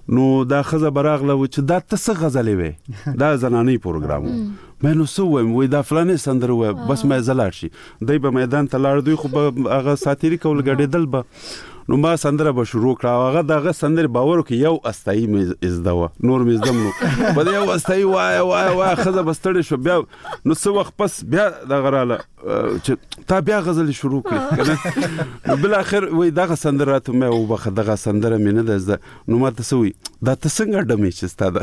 Speaker 5: نو دا خزه براغله و چې دا څه غزلې وې دا زنانه پروګرام مې نو سو وې دا فلانه سندره و بس مې زلاړ شي دای په میدان ته لاړ دوی خو هغه ساتيري کول غړېدل به نو ما سندره به شروع کړه هغه دغه سندره باور کې یو استای مې ازدوا نور مې زدم نو په یو استای وای خزه بستړې شو بیا نو څو وخت پس بیا دغه رااله چې تا بیا غزل شروع کړ کنه نو بل اخر وای دغه سندره ته مې وبخه دغه سندره مې نه ده نو ما ته سوي دا ته څنګه ډمې چې ستاده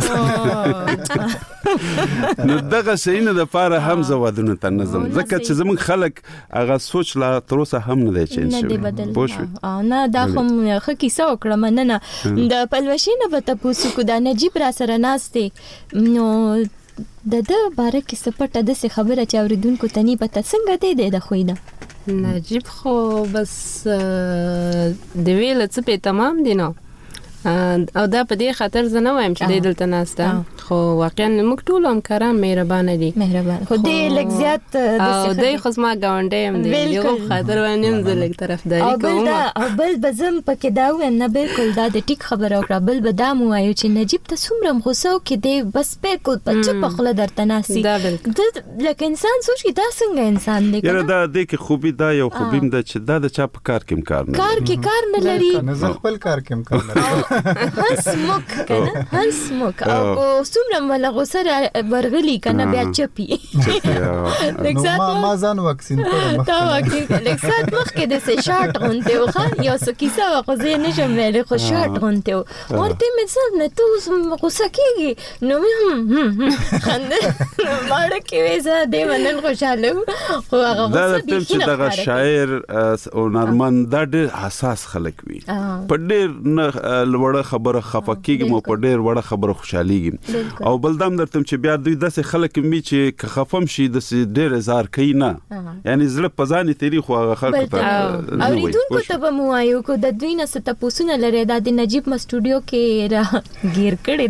Speaker 5: نو دغه شینه د پاره هم زوادونه ته نظم ځکه چې زمون خلک هغه سوچ لا تر اوسه هم نه دی چینج شوی
Speaker 1: پوه نه دا خو خه کیسه وکړه مننه د پلوشي نه به تاسو کو دا نجیب را سره ناشته نو د باره کې سپټه د خبره چې اوریدونکو تني پته څنګه دی د خوینه
Speaker 4: نجیب خو بس د ویل څه په تمام دي نو او دا په دې خاطر زه نه وایم چې دلته ناسته خو واقعا موږ ټول همکاران مهربان دي
Speaker 1: خو دې لږ زیات
Speaker 4: او دای خو ما گاونډي هم دي یو خاطر باندې زه لږ طرفداري کوم
Speaker 1: او بل بزم پکې دا و نه بالکل دا د ټیک خبره وکړه بل به دا مو وایو چې نجیب ته څومره غوسه کې دی بس په کو په په خله درته ناسي لکه انسان سوچ کې دا څنګه انسان دی
Speaker 5: یره دا د کې خوبي دا یو خوبیم د چې دا د چا په کار کې کار نه
Speaker 1: کار کې کار نه لري
Speaker 13: نه خپل کار کې کار نه لري
Speaker 1: هنسموک کنه هنسموک او څومره مله غوسه ورغلی کنه بیا چپی
Speaker 13: نو ما ځان واکسین کړم
Speaker 1: تا واکسین لکسات مخکې د سه شارټ غونته وخه یو څه کیسه واخزه نشم ویلې خو شارټ غونته ورته مې څه نه تو غوسه کیږي نو خنده ماړه کې وځه دی ونن خوشاله خو هغه غوسه
Speaker 5: دا چې دغه شاعر او نرمن دا ډېر حساس خلک وي په ډېر لوړه خبره خفقېږي مو په ډېر وړه خبره خوشاليږي او بلدام درتم چې بیا دوی داسې خلک می چې خفم شي د ډېر هزار کوي نه یعنی زړه پزانې تیری خو هغه خلک ته
Speaker 1: اوریدونکو ته به مو وایو کو د دوی نه ست پوسونه لري د نجیب ما سټوډیو کې را گیر کړي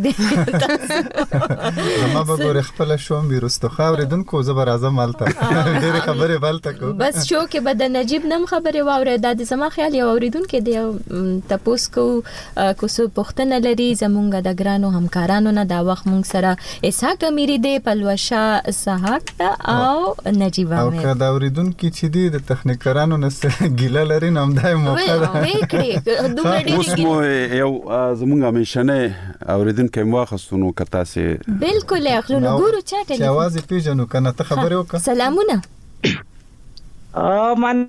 Speaker 1: دي
Speaker 13: زما به ګور خپل شوم بیرستو اوریدونکو زبر اعظم مالته ډېر خبره بالته کو
Speaker 1: بس شو کې به د نجیب نم خبره واوري د زما خیال یو اوریدونکو دی تاسو کو څه پوښتنه لري زمونږ د ګرانو همکارانو نه دا وخت مونږ سره اسحاق امیری دی پلوشا اسحاق او نجیب
Speaker 13: او که دا اوریدونکو چې دی د تخنیکرانو نه ګیله لري نو همدای موقع
Speaker 1: ده
Speaker 5: اوس مو یو زمونږ همیشنه اوریدونکو مواخصونو کتا سي
Speaker 1: بالکل اخلو نو ګورو چا ټلیفون
Speaker 13: आवाज پیژنو کنه ته خبرې وکړه
Speaker 1: سلامونه
Speaker 14: من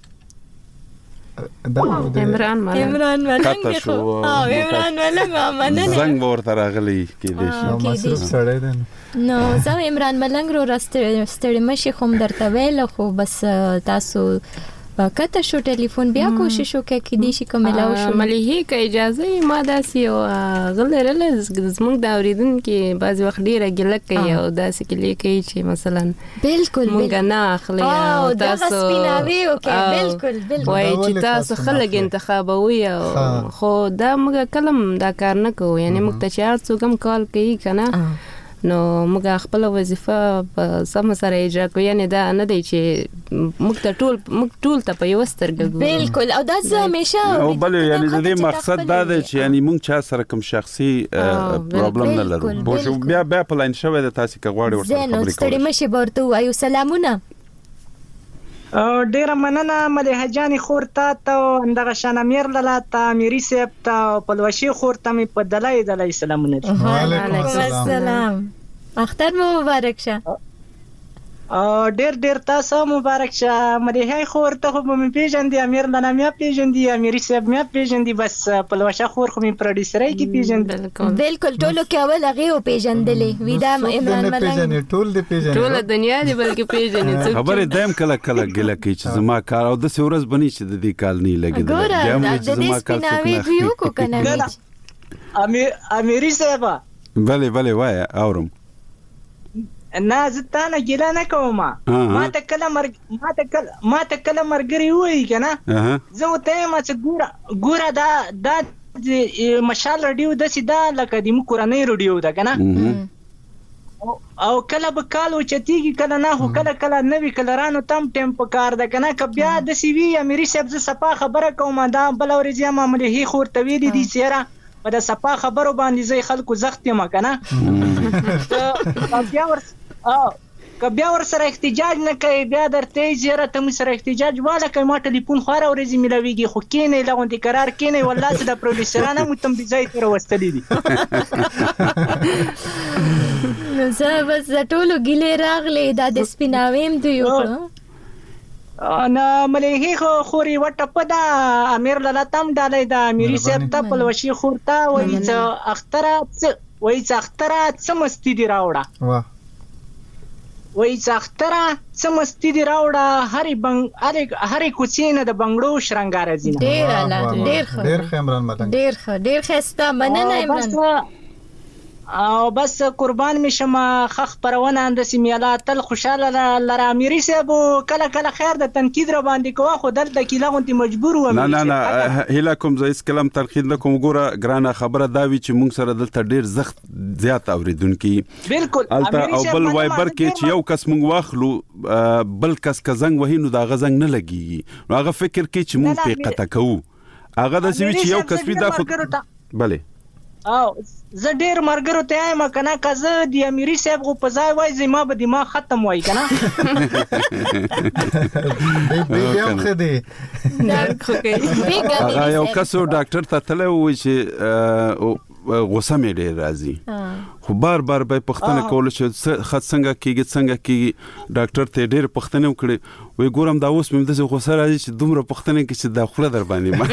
Speaker 4: عمران
Speaker 1: ملنګ خو عمران ملنګ مننه
Speaker 5: زنګ ورته راغلی کې دې
Speaker 13: مصروف سړی دی
Speaker 1: نو زه عمران ملنګ رو راستړی مشي خو درته ویل خو بس تاسو کته شو ټلیفون بیا کوشش وکړه کې دې شي کوملاو شو
Speaker 4: مليحه که اجازه ما داسي او غلرل زموږ دا اوریدونکو بعض وخت ډیره ګله کوي او داسې کې لیکي چې مثلا
Speaker 1: بالکل
Speaker 4: مونږ نه اخلي او تاسو
Speaker 1: سپیناوي اوکې بالکل
Speaker 4: وای چې تاسو خلک انتخابوي خو دا موږ کلم دا کار نه کوو یعنی موږ ته چار څوک کال کوي کنه نو موږ خپل وظیفه په سم سره اجرا کوو یعنی دا نه دی چې موږ ټول ته په یو سترګه ګورو
Speaker 1: بالکل او دا زه همیشه
Speaker 5: او بل یعنی د دې مقصد دا دی چې یعنی موږ چا سره کوم شخصي پرابلم نه لرو بیا پلان شوی د تاسو کې غواړي ورته
Speaker 1: خبرې کوو ستړي مشه ورته وایو سلامونه
Speaker 14: ډیره مننه مليحه جان خورته ته اندغه شانمیر لاله میری سیب ته پلوشي خورته می په دلای سلامونه
Speaker 1: وعلیکم السلام اختر مبارک شه
Speaker 14: ډیر تاسو مبارک شه مليحه خورته خو مې پیژندې امیر لاله مې پیژندې میری سیب مې پیژندې بس پلوشا خور خو مې پروډوسرای کې پیژندل
Speaker 1: بالکل ټولو کې اول هغه پیژندلې ودا عمران ملنګ
Speaker 13: ټول دې پیژندل
Speaker 4: ټول دنیا دې بلکې پیژنې
Speaker 5: خبره دایم کله ګله کوي چې زما کار او د سورز بنی چې د دې کال نه لګیدل
Speaker 1: بیا مې چې زما کار څوک نه کو کنه
Speaker 14: امیری صاحب
Speaker 5: بله وای اورم
Speaker 14: نه زتانه ګیلا نه کوم ما ته کله مرګري وای کنه زه ته ما چې ګوره دا مشال رادیو د سیدا لکه د مکرانه رادیو دا کنه او کله به کال وچتیږي کله نه هو کله نوی کلرانو تم ټیم په کار ده کنه ک بیا د سی وی امری صاحب ز صفه خبره کوم دا بل ورځ ما ملي خور توی دي سیرا په د صفا خبرو باندې زه خلکو زخت یم کنه بیا ور سره احتجاج نه کوي بیا درته زیره ته مې سره احتجاج والا کوي ما ټلیفون خو راورځي ملويږي خو کینې لغونډي قرار کینې والله چې د پروډوسرانو متم بځای تر وستلې دي
Speaker 1: زه بس ټولو ګیلې راغلې دا د سپیناویم دوی وکړو
Speaker 14: انا ملهي خوري وټپدا امیر لالتم ډالې دا امیري صاحب ته پلوشي خورتا وایي چې اختره څه مستی دی راوړه واه وای ځختره سمستی دی راوړه هرې کوڅې نه د بنګړو شرنګار زینه
Speaker 13: ډېر ښه عمران ملنګ
Speaker 1: ډېر ښه مننه عمران
Speaker 14: او بس قربان می شمه خخ پرونه اندسې میاله تل خوشاله لره امیري صاحب کله کله خیر د تنقید را باندې کوه خو دلته کې لغونتي مجبور و
Speaker 5: نه هیله کوم زه هیڅ کلم تنقید نه کوم ګوره ګرانه خبره دا وي چې موږ سره دلته ډېر زیات اوریدونکي
Speaker 14: بالکل
Speaker 5: او بل وایبر کې چې یو کس موږ واخلو بل کس کزنګ وهي نو دا غزنګ نه لګي نو هغه فکر کې چې موږ په قطع کوو هغه د سوي چې یو کس وي دا خو بله
Speaker 14: او زه ډیر مرګرو ته یم کنه کزه د امیري صاحب غو په ځای وای زما به دماغ ختم وای کنه
Speaker 13: بیا خدي
Speaker 5: هغه یو کسو ډاکټر ته تله وای چې غوسه مې ډیر راځي خو بار به پښتنه کول چې خط څنګه کیږي ډاکټر ته ډیر پښتنه وکړي وای ګورم دا اوس مې د غوسه راځي چې دومره پښتنه کې چې داخله در باندې ما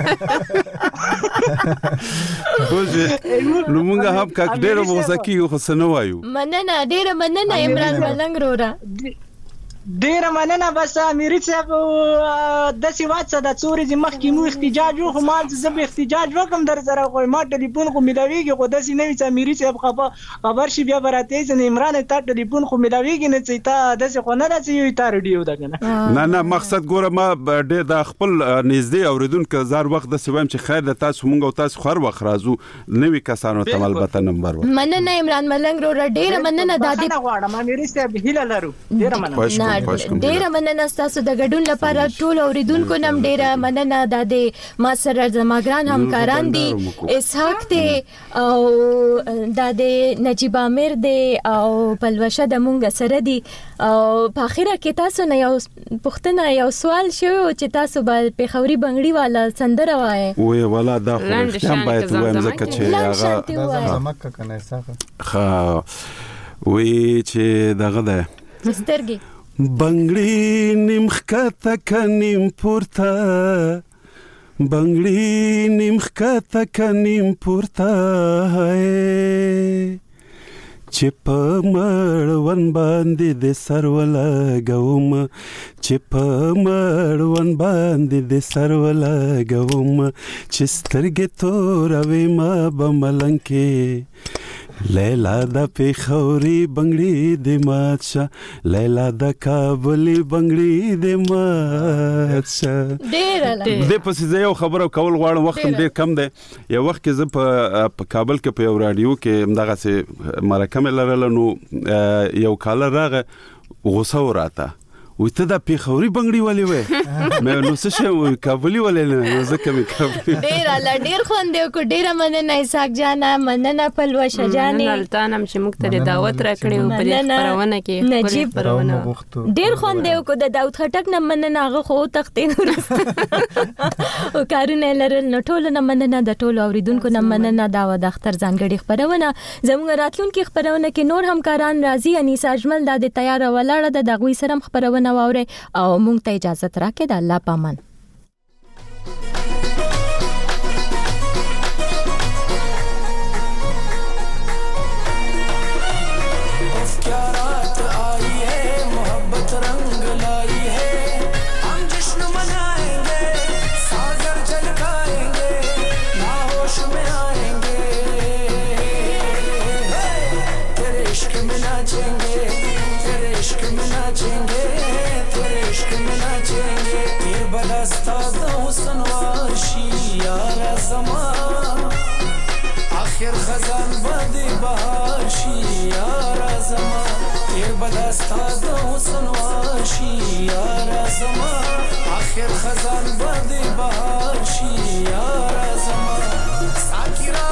Speaker 5: نو موږ هم کا ډیر غوسه کیږي خو څه نه وایو
Speaker 1: مننه ډیر مننه عمران ملنګ رورا
Speaker 14: ډیر مننه بس امیري صاحب د سیوات څخه د څوري مخ کې مو احتجاج وو خو ما زه به احتجاج وکم در سره خو ما ټلیفون خو ملاويږي خو د سینې چې امیري صاحب خبر شي بیا براته چې عمران ته ټلیفون خو ملاويږي نه چې تا د څه خو نه راځي یو تا رډیو ده کنه
Speaker 5: نه مقصد ګوره ما ډیر د خپل نږدې اوریدونکو زار وخت د سویم چې خیر د تاسو مونږ او تاسو خور وخت راځو نوې کسانو ته البته نمبر
Speaker 1: مننه عمران ملنګ رورا ډیر مننه د دې
Speaker 14: غواړم امیري صاحب هیله لرو ډیر مننه
Speaker 1: ډیره مننه تاسو د ګډون لپاره ټول اوریدونکو نم ډیره مننه د ما سره زماګران همکاران دي اسحاق ته او د نجیب امیر دی او پلوشه د مونږ سره دي او په اخره کې تاسو نه یو پښتنه یو سوال شو چې تاسو به پیښوري بنگړي والا سندره وایي
Speaker 5: وای والا دا خو هم باید وایم ځکه چې هغه
Speaker 13: زمکه کنه
Speaker 5: ښه وی چې دغه ده
Speaker 1: سترګي
Speaker 5: بنگړي نیم خکته کنیم پورته بنگړي نیم خکته کنیم پورته چې په مړون باندې د سر ولګوم چې په مړون باندې د سر ولګوم چې سترګې توروي ما به ملنګ کې لیلا د پیښوري بنگړي د ماتشه لیلا د کابلي بنگړي د ماتشه
Speaker 1: ډیر
Speaker 5: د پسې یو خبره کول غواړم وخت ډیر کم دی یو وخت کې زه په کابل کې په یو رادیو کې دغه سه مرکه لرل نو یو کال راغه غوسه وراته وي ته د پیښوري بنگړي ولې وې مې نو څه شو کابلي ولې نه ځکه مې کابلي
Speaker 1: ډیر خوندې کو ډیر مننه اسحاق جان مننه پلوشه جانې
Speaker 4: التانم چې موږ ته دعوت راکړې او په خبرونه کې
Speaker 1: نجیب ډیر خوندې کو د داوود خټک نه مننه هغه خو تختې او کارونه لرل نو ټول نه مننه د ټول اوریدونکو نه مننه دا و د اختر ځانګړي خبرونه زموږ راتلونکي خبرونه کې نور همکاران راځي انیس اجمل د تیار ولاړه د دغوی سره خبرونه واوري او مونږ ته اجازه راکړه د الله پامان
Speaker 15: आखिर खजान बदे बहार शी यार आजमा तेर बदस्ता दो सनवाशी यार आजमा आखिर खजान बदे बहार शी यार आजमा साकिरा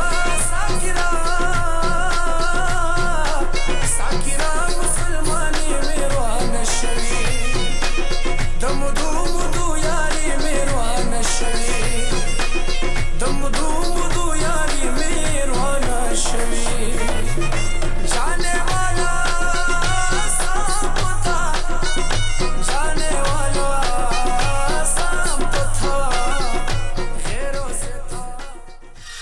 Speaker 15: وي